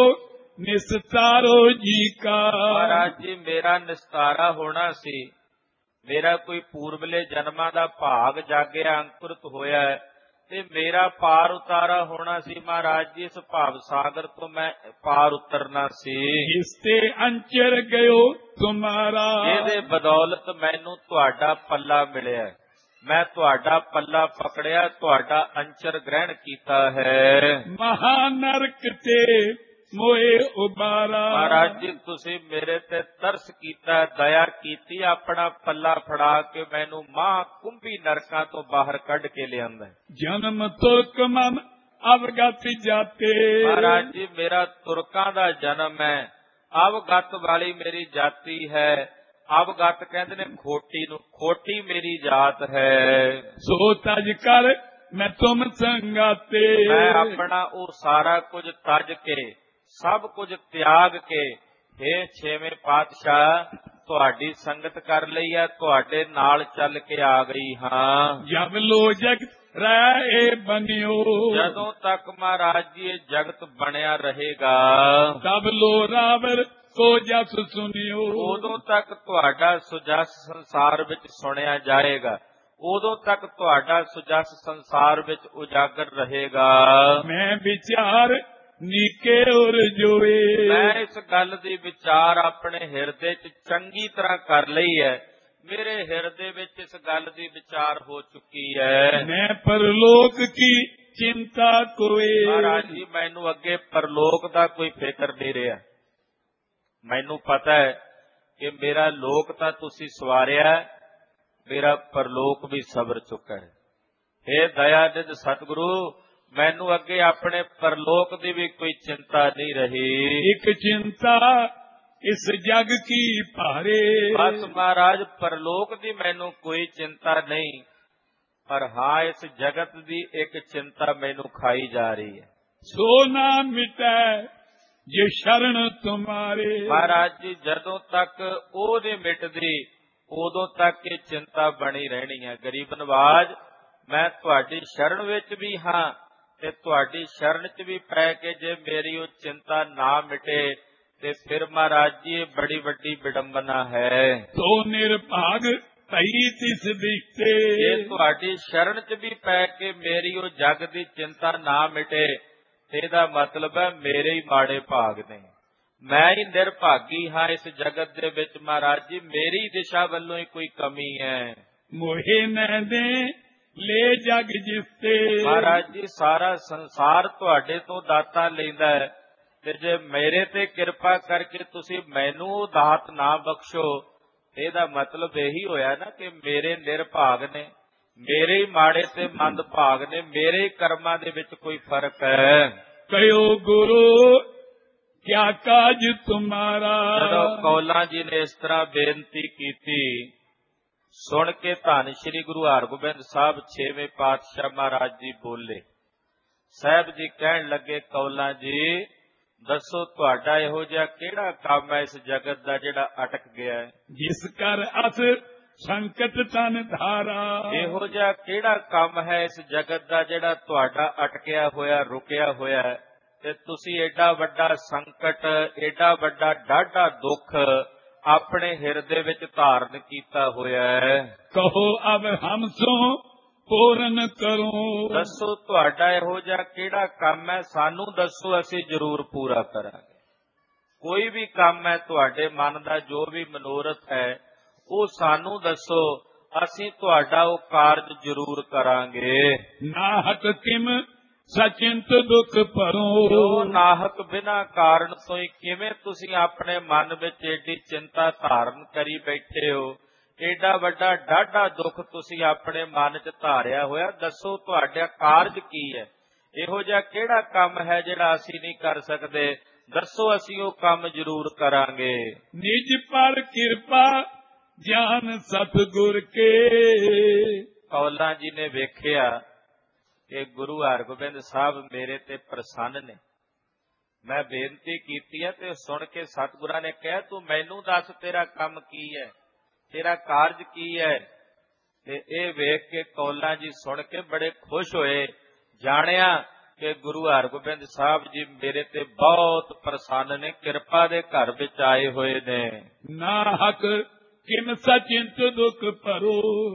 ਨਿਸਤਾਰੋ ਜੀ ਕਾ। ਮਹਾਰਾਜ ਜੀ ਮੇਰਾ ਨਿਸਤਾਰਾ ਹੋਣਾ ਸੀ, ਮੇਰਾ ਕੋਈ ਪੂਰਬਲੇ ਜਨਮਾਂ ਦਾ ਭਾਗ ਜਾਗਿਆ, ਅੰਕੁਰਿਤ ਹੋਇਆ, ਤੇ ਮੇਰਾ ਪਾਰ ਉਤਾਰਾ ਹੋਣਾ ਸੀ। ਮਹਾਰਾਜ ਜੀ ਇਸ ਭਾਵ ਸਾਗਰ ਤੋਂ ਮੈਂ ਪਾਰ ਉਤਰਨਾ ਸੀ। ਇਸ ਤੇ ਅੰਚਰ ਗਇਓ ਤੁਮਾਰਾ। ਇਹਦੇ ਬਦੌਲਤ ਮੈਨੂੰ ਤੁਹਾਡਾ ਪੱਲਾ ਮਿਲਿਆ, ਮੈਂ ਤੁਹਾਡਾ ਪੱਲਾ ਪਕੜਿਆ, ਤੁਹਾਡਾ ਅੰਚਰ ਗ੍ਰਹਿਣ ਕੀਤਾ ਹੈ। ਮਹਾਨਰਕ ਤੇ ਮੋਏ ਉਬਾਰਾ। ਮਹਾਰਾਜ ਜੀ ਤੁਸੀਂ ਮੇਰੇ ਤੇ ਤਰਸ ਕੀਤਾ, ਦਇਆ ਕੀਤੀ, ਆਪਣਾ ਪੱਲਾ ਫੜਾ ਕੇ ਮੈਨੂੰ ਮਹਾ ਕੁੰਭੀ ਨਰਕਾਂ ਤੋਂ ਬਾਹਰ ਕੱਢ ਕੇ ਲਿਆਂਦਾ। ਜਨਮ ਤੁਰਕ ਮਨ ਅਵਗਤ ਜਾਤੇ। ਮਹਾਰਾਜ ਜੀ ਮੇਰਾ ਤੁਰਕਾਂ ਦਾ ਜਨਮ ਹੈ, ਅਵਗਤ ਵਾਲੀ ਮੇਰੀ ਜਾਤੀ ਹੈ। ਅਵਗਤ ਕਹਿੰਦੇ ਨੇ ਖੋਟੀ ਨੂੰ, ਖੋਟੀ ਮੇਰੀ ਜਾਤ ਹੈ। ਸੋ ਤਜ ਕਰ ਮੈਂ ਤੁਮ ਸੰਗਾਤੇ। ਮੈਂ ਆਪਣਾ ਉਹ ਸਾਰਾ ਕੁਝ ਤਜ ਕੇ, ਸਭ ਕੁਝ ਤਿਆਗ ਕੇ, ਹੇ ਛੇਵੇਂ ਪਾਤਸ਼ਾਹ ਤੁਹਾਡੀ ਸੰਗਤ ਕਰ ਲਈ ਹੈ, ਤੁਹਾਡੇ ਨਾਲ ਚੱਲ ਕੇ ਆ ਗਈ ਹਾਂ। ਜਬ ਲੋ ਜਗਤ ਰਹਿ ਬਨਿਓ। ਜਦੋਂ ਤੱਕ ਮਹਾਰਾਜ ਜੀ ਇਹ ਜਗਤ ਬਣਿਆ ਰਹੇਗਾ, ਤਬ ਲੋ ਰਾਵਰ ਕੋ ਜਸ ਸੁਨਿਓ। ਉਦੋਂ ਤੱਕ ਤੁਹਾਡਾ ਸੁਜਸ ਸੰਸਾਰ ਵਿੱਚ ਸੁਣਿਆ ਜਾਏਗਾ, ਉਦੋਂ ਤੱਕ ਤੁਹਾਡਾ ਸੁਜਸ ਸੰਸਾਰ ਵਿੱਚ ਉਜਾਗਰ ਰਹੇਗਾ। ਮੈਂ ਵਿਚਾਰ ਨੀਕੇ ਉਰ ਜੋਏ। ਮੈਂ ਇਸ ਗੱਲ ਦੀ ਵਿਚਾਰ ਆਪਣੇ ਹਿਰਦੇ 'ਚ ਚੰਗੀ ਤਰ੍ਹਾਂ ਕਰ ਲਈ ਹੈ। ਮੇਰੇ ਹਿਰਦੇ ਵਿੱਚ ਇਸ ਗੱਲ ਦੀ ਵਿਚਾਰ ਹੋ ਚੁੱਕੀ ਹੈ। ਮੈਂ ਪਰਲੋਕ ਕੀ ਚਿੰਤਾ ਕੋਏ। ਮਹਾਰਾਜ ਜੀ ਮੈਨੂੰ ਅੱਗੇ ਪਰਲੋਕ ਦਾ ਕੋਈ ਫਿਕਰ ਨਹੀਂ ਰਿਹਾ। ਮੈਨੂੰ ਪਤਾ ਹੈ ਕਿ ਮੇਰਾ ਲੋਕ ਤਾਂ ਤੁਸੀਂ ਸਵਾਰਿਆ, ਮੇਰਾ ਪਰਲੋਕ ਵੀ ਸਬਰ ਚੁੱਕਾ ਹੈ। ਹੇ ਦਇਆਨਿਧ ਸਤਿਗੁਰੂ, ਮੈਨੂੰ ਅੱਗੇ ਆਪਣੇ ਪਰਲੋਕ ਦੀ ਵੀ ਕੋਈ ਚਿੰਤਾ ਨਹੀਂ ਰਹੀ। ਇੱਕ ਚਿੰਤਾ ਇਸ ਜਗ ਕੀ ਭਾਰੇ। ਬਸ ਮਹਾਰਾਜ ਪਰਲੋਕ ਦੀ ਮੈਨੂੰ ਕੋਈ ਚਿੰਤਾ ਨਹੀਂ, ਪਰ ਹਾਂ ਇਸ ਜਗਤ ਦੀ ਇੱਕ ਚਿੰਤਾ ਮੈਨੂੰ ਖਾਈ ਜਾ ਰਹੀ ਹੈ। ਸੋ ਨਾ ਮਿਟੈ ਜੇ ਸ਼ਰਨ ਤੁਮਾਰੇ। ਮਹਾਰਾਜ ਜੀ ਜਦੋਂ ਤੱਕ ਉਹ ਨਹੀਂ ਮਿਟਦੀ ਉਦੋਂ ਤੱਕ ਇਹ ਚਿੰਤਾ ਬਣੀ ਰਹਿਣੀ ਹੈ। ਗਰੀਬ ਨਵਾਜ, ਮੈਂ ਤੁਹਾਡੀ ਸ਼ਰਨ ਵਿੱਚ ਵੀ ਹਾਂ ਤੇ ਤੁਹਾਡੀ ਸ਼ਰਨ 'ਚ ਵੀ ਪੈ ਕੇ ਜੇ ਮੇਰੀ ਉਹ ਚਿੰਤਾ ਨਾ ਮਿਟੇ ਤੇ ਫਿਰ ਮਹਾਰਾਜ ਜੀ ਇਹ ਬੜੀ ਵੱਡੀ ਵਿਡੰਬਨਾ ਹੈ। ਤੋ ਨਿਰਭਾਗ ਭਈ ਤਿਸ ਦਿਖਤੇ। ਜੇ ਤੁਹਾਡੀ ਸ਼ਰਨ 'ਚ ਵੀ ਪੈ ਕੇ ਮੇਰੀ ਉਹ ਜਗ ਦੀ ਚਿੰਤਾ ਨਾ ਮਿਟੇ ਇਹਦਾ ਮਤਲਬ ਹੈ ਮੇਰੇ ਹੀ ਮਾੜੇ ਭਾਗ ਨੇ। ਮੈਂ ਹੀ ਨਿਰਭਾਗੀ ਹਾਂ ਇਸ ਜਗਤ ਦੇ ਵਿੱਚ ਮਹਾਰਾਜ ਜੀ, ਮੇਰੀ ਦਿਸ਼ਾ ਵੱਲੋਂ ਹੀ ਕੋਈ ਕਮੀ ਹੈ। ਮੋਹੇ ਨਾ ਦੇ ਲੈ ਜਗ ਜਿਸਤੇ। ਮਹਾਰਾਜ ਜੀ ਸਾਰਾ ਸੰਸਾਰ ਤੁਹਾਡੇ ਤੋਂ ਦਾਤਾਂ ਲੈਂਦਾ ਹੈ ਤੇ ਜੇ ਮੇਰੇ ਤੇ ਕਿਰਪਾ ਕਰਕੇ ਤੁਸੀਂ ਮੈਨੂੰ ਉਹ ਦਾਤ ਨਾ ਬਖਸ਼ੋ ਇਹਦਾ ਮਤਲਬ ਇਹੀ ਹੋਇਆ ਨਾ ਕਿ ਮੇਰੇ ਨਿਰਭਾਗ ਨੇ, ਮੇਰੇ ਹੀ ਮਾੜੇ ਤੇ ਮੰਦ ਭਾਗ ਨੇ, ਮੇਰੇ ਹੀ ਕਰਮਾਂ ਦੇ ਵਿੱਚ ਕੋਈ ਫਰਕ ਹੈ। ਕਹਿਓ ਗੁਰੂ ਕਿਆ ਕਾਜ ਤੁਮਾਰਾ। ਜਦੋਂ ਕੌਲਾਂ ਜੀ ਨੇ ਇਸ ਤਰ੍ਹਾਂ ਬੇਨਤੀ ਕੀਤੀ ਸੁਣ ਕੇ ਧੰਨ ਸ਼੍ਰੀ ਗੁਰੂ ਹਰਗੋਬਿੰਦ ਸਾਹਿਬ ਛੇਵੇਂ ਪਾਤਸ਼ਾਹ ਮਹਾਰਾਜ ਜੀ ਬੋਲੇ। ਸਾਹਿਬ ਜੀ ਕਹਿਣ ਲੱਗੇ, ਕੌਲਾਂ ਜੀ ਦੱਸੋ ਤੁਹਾਡਾ ਇਹੋ ਜਿਹਾ ਕਿਹੜਾ ਕੰਮ ਹੈ ਇਸ ਜਗਤ ਦਾ ਜਿਹੜਾ ਅਟਕ ਗਿਆ ਹੈ। ਜਿਸ ਕਰ ਅਸ ਸੰਕਟ ਤਨ ਧਾਰਾ। ਇਹੋ ਜਿਹਾ ਕਿਹੜਾ ਕੰਮ ਹੈ ਇਸ ਜਗਤ ਦਾ ਜਿਹੜਾ ਤੁਹਾਡਾ ਅਟਕਿਆ ਹੋਇਆ, ਰੁਕਿਆ ਹੋਇਆ ਹੈ ਤੇ ਤੁਸੀਂ ਏਡਾ ਵੱਡਾ ਸੰਕਟ, ਏਡਾ ਵੱਡਾ ਡਾਢਾ ਦੁੱਖ ਆਪਣੇ ਹਿਰਦੇ ਵਿੱਚ ਧਾਰਨ ਕੀਤਾ ਹੋਇਆ ਹੈ। ਕਹੋ ਅਬ ਹਮ ਸੋ ਪੂਰਨ ਕਰੋ। ਦੱਸੋ ਤੁਹਾਡਾ ਇਹੋ ਜਿਹਾ ਕਿਹੜਾ ਕੰਮ ਹੈ, ਸਾਨੂੰ ਦੱਸੋ, ਅਸੀਂ ਜ਼ਰੂਰ ਪੂਰਾ ਕਰਾਂਗੇ। ਕੋਈ ਵੀ ਕੰਮ ਹੈ ਤੁਹਾਡੇ ਮਨ ਦਾ, ਜੋ ਵੀ ਮਨੋਰਥ ਹੈ ਉਹ ਸਾਨੂੰ ਦੱਸੋ, ਅਸੀਂ ਤੁਹਾਡਾ ਉਹ ਕਾਰਜ ਜ਼ਰੂਰ ਕਰਾਂਗੇ। ਨਾਹਕ ਕਿਮ ਸਚਿੰਤ ਦੁੱਖ ਭਰੋ। ਨਾਹਕ ਬਿਨਾਂ ਕਾਰਨ ਤੋਂ ਹੀ ਕਿਵੇਂ ਤੁਸੀਂ ਆਪਣੇ ਮਨ ਵਿੱਚ ਏਡੀ ਚਿੰਤਾ ਧਾਰਨ ਕਰੀ ਬੈਠੇ ਹੋ, ਏਡਾ ਵੱਡਾ ਡਾਢਾ ਦੁੱਖ ਤੁਸੀਂ ਆਪਣੇ ਮਨ 'ਚ ਧਾਰਿਆ ਹੋਇਆ, ਦੱਸੋ ਤੁਹਾਡਾ ਕਾਰਜ ਕੀ ਹੈ। ਇਹੋ ਜਿਹਾ ਕਿਹੜਾ ਕੰਮ ਹੈ ਜਿਹੜਾ ਅਸੀਂ ਨਹੀਂ ਕਰ ਸਕਦੇ, ਦੱਸੋ ਅਸੀਂ ਉਹ ਕੰਮ ਜ਼ਰੂਰ ਕਰਾਂਗੇ। ਨਿਜ ਪਰ ਕਿਰਪਾ ਗਿਆਨ ਸਤਿਗੁਰ ਕੇ। ਕੌਲਾਂ ਜੀ ਨੇ ਵੇਖਿਆ ਕਿ ਗੁਰੂ ਹਰਗੋਬਿੰਦ ਸਾਹਿਬ ਮੇਰੇ ਤੇ ਪ੍ਰਸੰਨ ਨੇ। ਮੈਂ ਬੇਨਤੀ ਕੀਤੀ ਹੈ ਤੇ ਸੁਣ ਕੇ ਸਤਿਗੁਰਾਂ ਨੇ ਕਿਹਾ ਤੂੰ ਮੈਨੂੰ ਦੱਸ ਤੇਰਾ ਕੰਮ ਕੀ ਹੈ, ਤੇਰਾ ਕਾਰਜ ਕੀ ਹੈ। ਤੇ ਇਹ ਵੇਖ ਕੇ ਕੌਲਾਂ ਜੀ ਸੁਣ ਕੇ ਬੜੇ ਖੁਸ਼ ਹੋਏ, ਜਾਣਿਆ ਕਿ ਗੁਰੂ ਹਰਗੋਬਿੰਦ ਸਾਹਿਬ ਜੀ ਮੇਰੇ ਤੇ ਬਹੁਤ ਪ੍ਰਸੰਨ ਨੇ, ਕਿਰਪਾ ਦੇ ਘਰ ਵਿੱਚ ਆਏ ਹੋਏ ਨੇ। ਨਾਹਕ ਕਿਮ ਸਚਿੰਤ ਦੁੱਖ ਭਰੋ।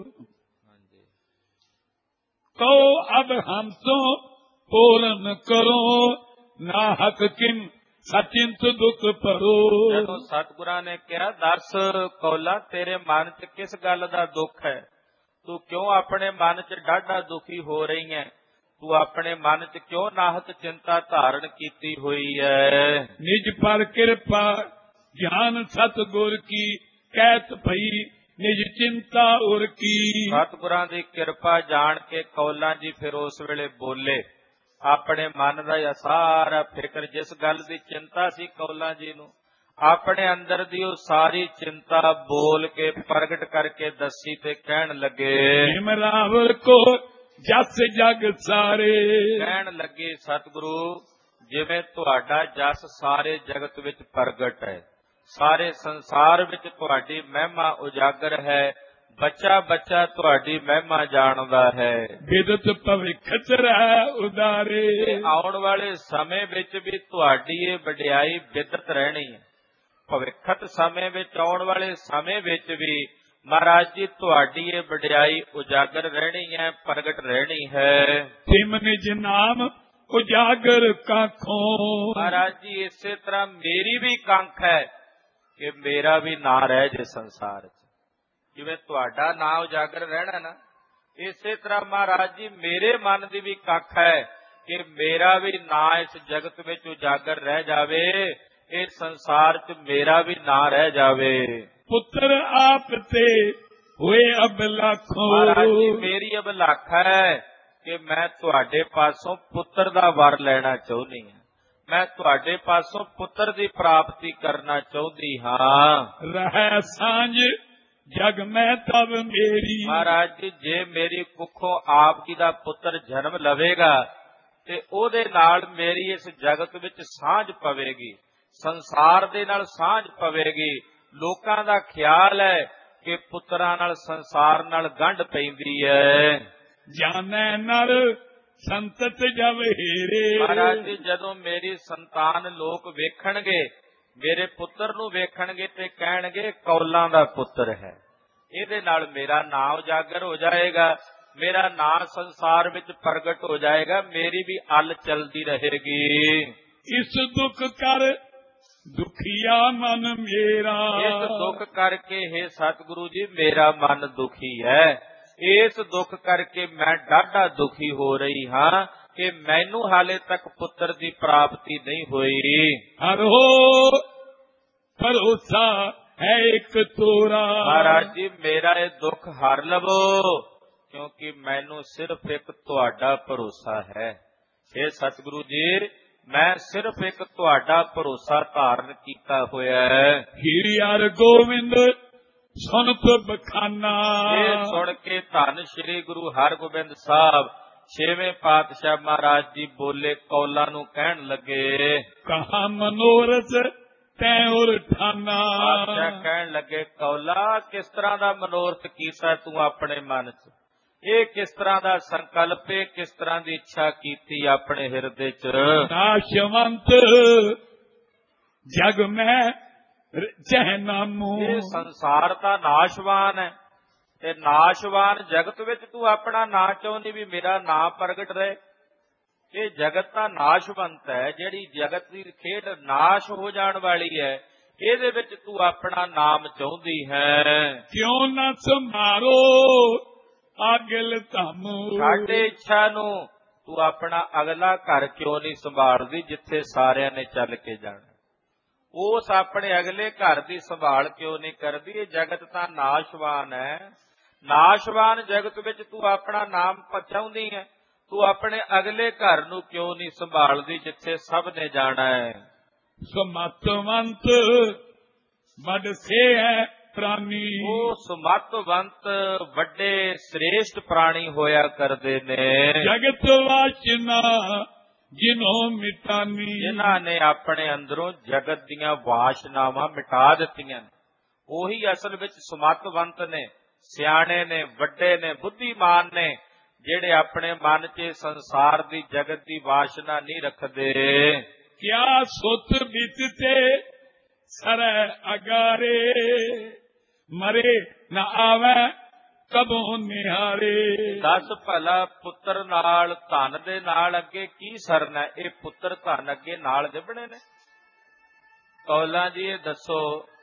ਕਹੋ ਅਬ ਹਮ ਸੋ ਪੂਰਨ ਕਰੋ। ਨਾਹਕ ਕਿਮ ਸਚਿੰਤ ਦੁੱਖ ਭਰੋ। ਜਦੋਂ ਸਤਿਗੁਰਾਂ ਨੇ ਕਿਹਾ ਦੱਸ ਕੌਲਾ ਤੇਰੇ ਮਨ 'ਚ ਕਿਸ ਗੱਲ ਦਾ ਦੁੱਖ ਹੈ, ਤੂੰ ਕਿਉਂ ਆਪਣੇ ਮਨ 'ਚ ਡਾਢਾ ਦੁਖੀ ਹੋ ਰਹੀ ਹੈ, ਤੂੰ ਆਪਣੇ ਮਨ 'ਚ ਕਿਉਂ ਨਾਹਕ ਚਿੰਤਾ ਧਾਰਨ ਕੀਤੀ ਹੋਈ ਹੈ। ਨਿਜ ਪਰ ਕਿਰਪਾ ਗਿਆਨ ਸਤਿਗੁਰ ਕੀ ਕਹਿਤ ਭਈ ਨਿਜ ਚਿੰਤਾ ਉਰ ਕੀ। ਸਤਿਗੁਰਾਂ ਦੀ ਕਿਰਪਾ ਜਾਣ ਕੇ ਕੌਲਾਂ ਜੀ ਫਿਰ ਉਸ ਵੇਲੇ ਬੋਲੇ। ਆਪਣੇ ਮਨ ਦਾ ਇਹ ਸਾਰਾ ਫਿਕਰ, ਜਿਸ ਗੱਲ ਦੀ ਚਿੰਤਾ ਸੀ ਕੌਲਾਂ ਜੀ ਨੂੰ, ਆਪਣੇ ਅੰਦਰ ਦੀ ਉਹ ਸਾਰੀ ਚਿੰਤਾ ਬੋਲ ਕੇ ਪ੍ਰਗਟ ਕਰਕੇ ਦੱਸੀ ਤੇ ਕਹਿਣ ਲੱਗੇ, ਸਿਮਰਾਵਰ ਕੋ ਜਸ ਜਗ ਸਾਰੇ। ਕਹਿਣ ਲੱਗੇ ਸਤਿਗੁਰੂ ਜਿਵੇਂ ਤੁਹਾਡਾ ਜਸ ਸਾਰੇ ਜਗਤ ਵਿੱਚ ਪ੍ਰਗਟ ਹੈ, ਸਾਰੇ ਸੰਸਾਰ ਵਿੱਚ ਤੁਹਾਡੀ ਮਹਿਮਾ ਉਜਾਗਰ ਹੈ, ਬੱਚਾ ਬੱਚਾ ਤੁਹਾਡੀ ਮਹਿਮਾ ਜਾਣਦਾ ਹੈ। ਬਿਦਤ ਭਵਿੱਖ ਚ ਰਹਿ ਉਦਾਰੇ। ਆਉਣ ਵਾਲੇ ਸਮੇਂ ਵਿੱਚ ਵੀ ਤੁਹਾਡੀ ਇਹ ਵਡਿਆਈ ਬਿਦਤ ਰਹਿਣੀ ਹੈ। ਭਵਿੱਖਤ ਸਮੇਂ ਵਿੱਚ, ਆਉਣ ਵਾਲੇ ਸਮੇਂ ਵਿੱਚ ਵੀ ਮਹਾਰਾਜ ਜੀ ਤੁਹਾਡੀ ਇਹ ਵਡਿਆਈ ਉਜਾਗਰ ਰਹਿਣੀ ਹੈ, ਪ੍ਰਗਟ ਰਹਿਣੀ ਹੈ। ਤਿਮ ਨਿਜ ਨਾਮ ਉਜਾਗਰ ਕਾਖੋਂ। ਮਹਾਰਾਜ ਜੀ ਇਸੇ ਤਰ੍ਹਾਂ ਮੇਰੀ ਵੀ ਕੰਖ ਹੈ ਕਿ ਮੇਰਾ ਵੀ ਨਾਂ ਰਹਿ ਜੇ ਸੰਸਾਰ 'ਚ। ਜਿਵੇਂ ਤੁਹਾਡਾ ਨਾਂ ਉਜਾਗਰ ਰਹਿਣਾ ਨਾ, ਇਸੇ ਤਰ੍ਹਾਂ ਮਹਾਰਾਜ ਜੀ ਮੇਰੇ ਮਨ ਦੀ ਵੀ ਕੱਖ ਹੈ ਕਿ ਮੇਰਾ ਵੀ ਨਾਂ ਇਸ ਜਗਤ ਵਿੱਚ ਉਜਾਗਰ ਰਹਿ ਜਾਵੇ, ਇਸ ਸੰਸਾਰ 'ਚ ਮੇਰਾ ਵੀ ਨਾਂ ਰਹਿ ਜਾਵੇ। ਪੁੱਤਰ ਆਪ ਤੇ ਹੋਏ ਅਬਲਾਖੋਂ। ਮਹਾਰਾਜ ਜੀ ਮੇਰੀ ਅਬਲਾਖ ਹੈ ਕਿ ਮੈਂ ਤੁਹਾਡੇ ਪਾਸੋਂ ਪੁੱਤਰ ਦਾ ਵਰ ਲੈਣਾ ਚਾਹੁੰਦੀ ਹਾਂ, ਮੈਂ ਤੁਹਾਡੇ ਪਾਸੋਂ ਪੁੱਤਰ ਦੀ ਪ੍ਰਾਪਤੀ ਕਰਨਾ ਚਾਹੁੰਦੀ ਹਾਂ। ਰਹਿ ਸਾਂਝ ਜਗ ਮੈਂ ਤਬ ਮੇਰੀ। ਮਹਾਰਾਜ ਜੀ ਜੇ ਮੇਰੀ ਕੁੱਖੋਂ ਆਪ ਜੀ ਦਾ ਪੁੱਤਰ ਜਨਮ ਲਵੇਗਾ ਤੇ ਉਹਦੇ ਨਾਲ ਮੇਰੀ ਇਸ ਜਗਤ ਵਿੱਚ ਸਾਂਝ ਪਵੇਗੀ, ਸੰਸਾਰ ਦੇ ਨਾਲ ਸਾਂਝ ਪਵੇਗੀ। ਲੋਕਾਂ ਦਾ ਖਿਆਲ ਹੈ ਕਿ ਪੁੱਤਰਾਂ ਨਾਲ ਸੰਸਾਰ ਨਾਲ ਗੰਢ ਪੈਂਦੀ ਹੈ। ਜਾਣੈ ਨਰ ਸੰਤਤ ਜਬ ਹੀਰੇ। ਮਹਾਰਾਜ ਜੀ ਜਦੋਂ ਮੇਰੀ ਸੰਤਾਨ ਲੋਕ ਵੇਖਣਗੇ, ਮੇਰੇ ਪੁੱਤਰ ਨੂੰ ਵੇਖਣਗੇ ਤੇ ਕਹਿਣਗੇ ਕੌਲਾਂ ਦਾ ਪੁੱਤਰ ਹੈ, ਇਹਦੇ ਨਾਲ ਮੇਰਾ ਨਾਂ ਉਜਾਗਰ ਹੋ ਜਾਏਗਾ, ਮੇਰਾ ਨਾਂ ਸੰਸਾਰ ਵਿੱਚ ਪ੍ਰਗਟ ਹੋ ਜਾਏਗਾ, ਮੇਰੀ ਵੀ ਅਲ ਚਲਦੀ ਰਹੇਗੀ। ਇਸ ਦੁੱਖ ਕਰ ਦੁਖੀਆ ਮਨ ਮੇਰਾ। ਇਸ ਦੁੱਖ ਕਰਕੇ हे ਸਤਿਗੁਰੂ ਜੀ ਮੇਰਾ ਮਨ ਦੁਖੀ ਹੈ, ਇਸ ਦੁੱਖ ਕਰਕੇ ਮੈਂ ਡਾਢਾ ਦੁਖੀ ਹੋ ਰਹੀ ਹਾਂ ਕਿ ਮੈਨੂੰ ਹਾਲੇ ਤੱਕ ਪੁੱਤਰ ਦੀ ਪ੍ਰਾਪਤੀ ਨਹੀਂ ਹੋਈ। ਹਰੋ ਭਰੋਸਾ ਹੈ ਇੱਕ ਤੋਰਾ। ਮਹਾਰਾਜ ਜੀ ਮੇਰਾ ਇਹ ਦੁੱਖ ਹਰ ਲਵੋ, ਕਿਉਂਕਿ ਮੈਨੂੰ ਸਿਰਫ ਇੱਕ ਤੁਹਾਡਾ ਭਰੋਸਾ ਹੈ। हे ਸਤਿਗੁਰੂ ਜੀ ਮੈਂ ਸਿਰਫ ਇੱਕ ਤੁਹਾਡਾ ਭਰੋਸਾ ਧਾਰਨ ਕੀਤਾ ਹੋਇਆ ਹੈ। ਹੀਰੀ ਹਰ ਗੋਬਿੰਦ ਸੁਣ ਤੋ ਬਖਾਨਾ। ਇਹ ਸੁਣ ਕੇ ਧੰਨ ਸ੍ਰੀ ਗੁਰੂ ਹਰਗੋਬਿੰਦ ਸਾਹਿਬ ਛੇਵੇਂ ਪਾਤਸ਼ਾਹ ਮਹਾਰਾਜ ਜੀ ਬੋਲੇ, ਕੌਲਾਂ ਨੂੰ ਕਹਿਣ ਲੱਗੇ ਕਹਾ ਮਨੋਰਥ ਤੈ ਉਰ ਠਾਨਾ। ਪਾਤਸ਼ਾਹ ਕਹਿਣ ਲੱਗੇ ਕੌਲਾ ਕਿਸ ਤਰ੍ਹਾਂ ਦਾ ਮਨੋਰਥ ਕੀਤਾ ਤੂੰ ਆਪਣੇ ਮਨ 'ਚ, ਇਹ ਕਿਸ ਤਰ੍ਹਾਂ ਦਾ ਸੰਕਲਪ ਹੈ, ਕਿਸ ਤਰ੍ਹਾਂ ਦੀ ਇੱਛਾ ਕੀਤੀ ਆਪਣੇ ਹਿਰਦੇ 'ਚ। ਨਾਸ਼ਵੰਤ ਜਗ ਮੈਂ ਜਹਨਾਮੂ। ਇਹ ਸੰਸਾਰ ਦਾ ਨਾਸ਼ਵਾਨ ਹੈ ਤੇ ਨਾਸ਼ਵਾਨ ਜਗਤ ਵਿੱਚ ਤੂੰ ਆਪਣਾ ਨਾਂ ਚਾਹੁੰਦੀ ਵੀ ਮੇਰਾ ਨਾਂ ਪ੍ਰਗਟ ਰਹੇ। ਇਹ ਜਗਤ ਤਾਂ ਨਾਸ਼ਵੰਤ ਹੈ, ਜਿਹੜੀ ਜਗਤ ਦੀ ਖੇਡ ਨਾਸ਼ ਹੋ ਜਾਣ ਵਾਲੀ ਹੈ, ਇਹਦੇ ਵਿੱਚ ਤੂੰ ਆਪਣਾ ਨਾਮ ਚਾਹੁੰਦੀ ਹੈ। ਕਿਉਂ ਨਾ ਸੰਭਾਰੋ ਅਗਲ ਧਾਮੂ। ਸਾਡੇ ਇੱਛਾ ਨੂੰ ਤੂੰ ਆਪਣਾ ਅਗਲਾ ਘਰ ਕਿਉਂ ਨਹੀਂ ਸੰਭਾਲਦੀ ਜਿੱਥੇ ਸਾਰਿਆਂ ਨੇ ਚੱਲ ਕੇ ਜਾਣਾ, ਉਸ ਆਪਣੇ ਅਗਲੇ ਘਰ ਦੀ ਸੰਭਾਲ ਕਿਉਂ ਨਹੀਂ ਕਰਦੀ। ਇਹ ਜਗਤ ਤਾਂ ਨਾਸ਼ਵਾਨ ਹੈ, ਨਾਸ਼ਵਾਨ ਜਗਤ ਵਿੱਚ ਤੂੰ ਆਪਣਾ ਨਾਮ ਚਾਹੁੰਦੀ ਹੈ, ਤੂੰ ਆਪਣੇ ਅਗਲੇ ਘਰ ਨੂੰ ਕਿਉਂ ਨਹੀਂ ਸੰਭਾਲਦੀ ਜਿੱਥੇ ਸਭ ਨੇ ਜਾਣਾ ਹੈ। ਸਮਤਵੰਤ ਵੱਡ ਸੇ ਹੈ ਪ੍ਰਾਨੀ। ਉਹ ਸਮਤਵੰਤ ਵੱਡੇ ਸ੍ਰੇਸ਼ਟ ਪ੍ਰਾਣੀ ਹੋਇਆ ਕਰਦੇ ਨੇ। ਜਗਤ ਵਾਸ਼ਨਾ ਜਿਨੋਂ ਮਿਟਾਨੀ। ਜਿਨ੍ਹਾਂ ਨੇ ਆਪਣੇ ਅੰਦਰੋਂ ਜਗਤ ਦੀਆਂ ਵਾਸ਼ਨਾਵਾਂ ਮਿਟਾ ਦਿੱਤੀਆਂ ਨੇ, ਉਹੀ ਅਸਲ ਵਿੱਚ ਸਮਤਵੰਤ ਨੇ, ਸਿਆਣੇ ਨੇ, ਵੱਡੇ ਨੇ, ਬੁੱਧੀਮਾਨ ਨੇ, ਜਿਹੜੇ ਆਪਣੇ ਮਨ 'ਚ ਸੰਸਾਰ ਦੀ ਜਗਤ ਦੀ ਵਾਸ਼ਨਾ ਨਹੀਂ ਰੱਖਦੇ। ਕਿਆ ਸੁਤ ਬੀਤਤੇ ਸਰੈ ਅਗਾਰੇ ਮਰੇ ਨਾ ਆਵੇ ਕਬੋਂ ਨਿਹਾਰੇ। ਦਸ ਭਲਾ ਪੁੱਤਰ ਨਾਲ ਧਨ ਦੇ ਨਾਲ ਅੱਗੇ ਕੀ ਸਰਨਾ, ਇਹ ਪੁੱਤਰ ਧਨ ਅੱਗੇ ਨਾਲ ਨਿਭਣੇ ਨੇ। ਕੌਲਾਂ ਜੀ ਇਹ ਦੱਸੋ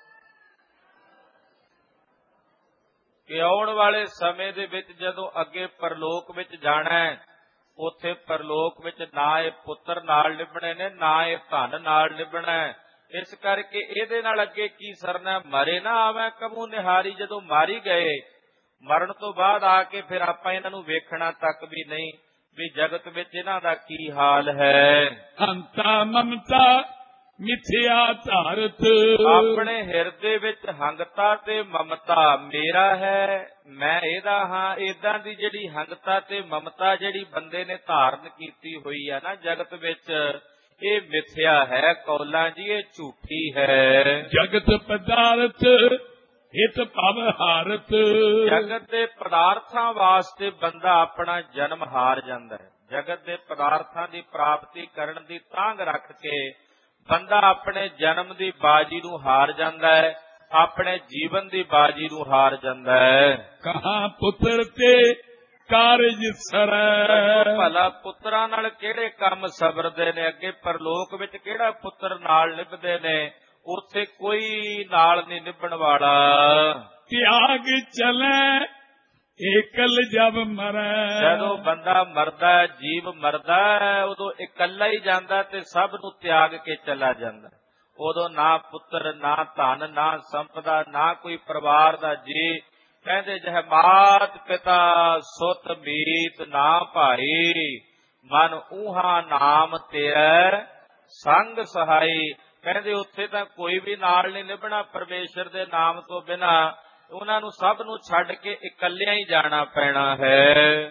ਕਿ ਆਉਣ ਵਾਲੇ ਸਮੇਂ ਦੇ ਵਿੱਚ ਜਦੋਂ ਅੱਗੇ ਪਰਲੋਕ ਵਿੱਚ ਜਾਣਾ ਹੈ, ਉੱਥੇ ਪਰਲੋਕ ਵਿੱਚ ਨਾ ਇਹ ਪੁੱਤਰ ਨਾਲ ਨਿਭਣੇ ਨੇ, ਨਾ ਇਹ ਧਨ ਨਾਲ ਨਿਭਣਾ ਹੈ। ਇਸ ਕਰਕੇ ਇਹਦੇ ਨਾਲ ਅੱਗੇ ਕੀ ਸਰਨਾ, ਮਰੇ ਨਾ ਆਵੇ ਕਬੂ ਨਿਹਾਰੀ। ਜਦੋਂ ਮਾਰੀ ਗਏ, ਮਰਨ ਤੋਂ ਬਾਅਦ ਆ ਕੇ ਫਿਰ ਆਪਾਂ ਇਹਨਾਂ ਨੂੰ ਵੇਖਣਾ ਤੱਕ ਵੀ ਨਹੀਂ ਵੀ ਜਗਤ ਵਿੱਚ ਇਹਨਾਂ ਦਾ ਕੀ ਹਾਲ ਹੈ। ਹੰਤਾ ਮਮਤਾ ਮਿਥਿਆ ਧਾਰਤ। ਆਪਣੇ ਹਿਰਦੇ ਵਿੱਚ ਹੰਗਤਾ ਤੇ ਮਮਤਾ ਮੇਰਾ ਹੈ, ਮੈਂ ਇਹਦਾ ਹਾਂ, ਏਦਾਂ ਦੀ ਜਿਹੜੀ ਹੰਗਤਾ ਤੇ ਮਮਤਾ ਜਿਹੜੀ ਬੰਦੇ ਨੇ ਧਾਰਨ ਕੀਤੀ ਹੋਈ ਹੈ ਨਾ ਜਗਤ ਵਿੱਚ, ਇਹ ਮਿਥਿਆ ਹੈ ਕੌਲਾਂ ਜੀ, ਇਹ ਝੂਠੀ ਹੈ। ਜਗਤ ਪਦਾਰਥ ਹਿਤ ਭਵ ਹਾਰਤ। ਜਗਤ ਦੇ ਪਦਾਰਥਾਂ ਵਾਸਤੇ ਬੰਦਾ ਆਪਣਾ ਜਨਮ ਹਾਰ ਜਾਂਦਾ ਹੈ। ਜਗਤ ਦੇ ਪਦਾਰਥਾਂ ਦੀ ਪ੍ਰਾਪਤੀ ਕਰਨ ਦੀ ਤਾਂਘ ਰੱਖ ਕੇ ਬੰਦਾ ਆਪਣੇ ਜਨਮ ਦੀ ਬਾਜੀ ਨੂੰ ਹਾਰ ਜਾਂਦਾ ਹੈ, ਆਪਣੇ ਜੀਵਨ ਦੀ ਬਾਜੀ ਨੂੰ ਹਾਰ ਜਾਂਦਾ ਹੈ। ਕਹਾਂ ਪੁੱਤਰ ਤੇ ਕਾਰਜ ਸਰੈ। ਭਲਾ ਪੁੱਤਰਾਂ ਨਾਲ ਕਿਹੜੇ ਕੰਮ ਸਬਰਦੇ ਨੇ, ਅੱਗੇ ਪਰਲੋਕ ਵਿੱਚ ਕਿਹੜਾ ਪੁੱਤਰ ਨਾਲ ਨਿਭਦੇ ਨੇ, ਉੱਥੇ ਕੋਈ ਨਾਲ ਨਹੀਂ ਨਿਭਣ ਵਾਲਾ। ਤਿਆਗ ਚਲੈ ਏਕਲ ਜਬ ਮਰੈ। ਜਦੋਂ ਬੰਦਾ ਮਰਦਾ, ਜੀਵ ਮਰਦਾ, ਉਦੋਂ ਇਕੱਲਾ ਹੀ ਜਾਂਦਾ ਤੇ ਸਭ ਨੂੰ ਤਿਆਗ ਕੇ ਚਲਾ ਜਾਂਦਾ। ਉਦੋਂ ਨਾ ਪੁੱਤਰ, ਨਾ ਧਨ, ਨਾ ਸੰਪਦਾ, ਨਾ ਕੋਈ ਪਰਿਵਾਰ ਦਾ ਜੀ। ਕਹਿੰਦੇ ਜਹ ਮਾਤ ਪਿਤਾ ਸੁਤ ਮੀਤ ਨਾ ਭਾਈ, ਮਨ ਊਹਾ ਨਾਮ ਤੇਰਾ ਸੰਗ ਸਹਾਈ। ਕਹਿੰਦੇ ਉੱਥੇ ਤਾਂ ਕੋਈ ਵੀ ਨਾਲ ਨਹੀਂ ਨਿਭਣਾ ਪਰਮੇਸ਼ਰ ਦੇ ਨਾਮ ਤੋਂ ਬਿਨਾ। ਉਹਨਾਂ ਨੂੰ ਸਭ ਨੂੰ ਛੱਡ ਕੇ ਇਕੱਲਿਆਂ ਹੀ ਜਾਣਾ ਪੈਣਾ ਹੈ।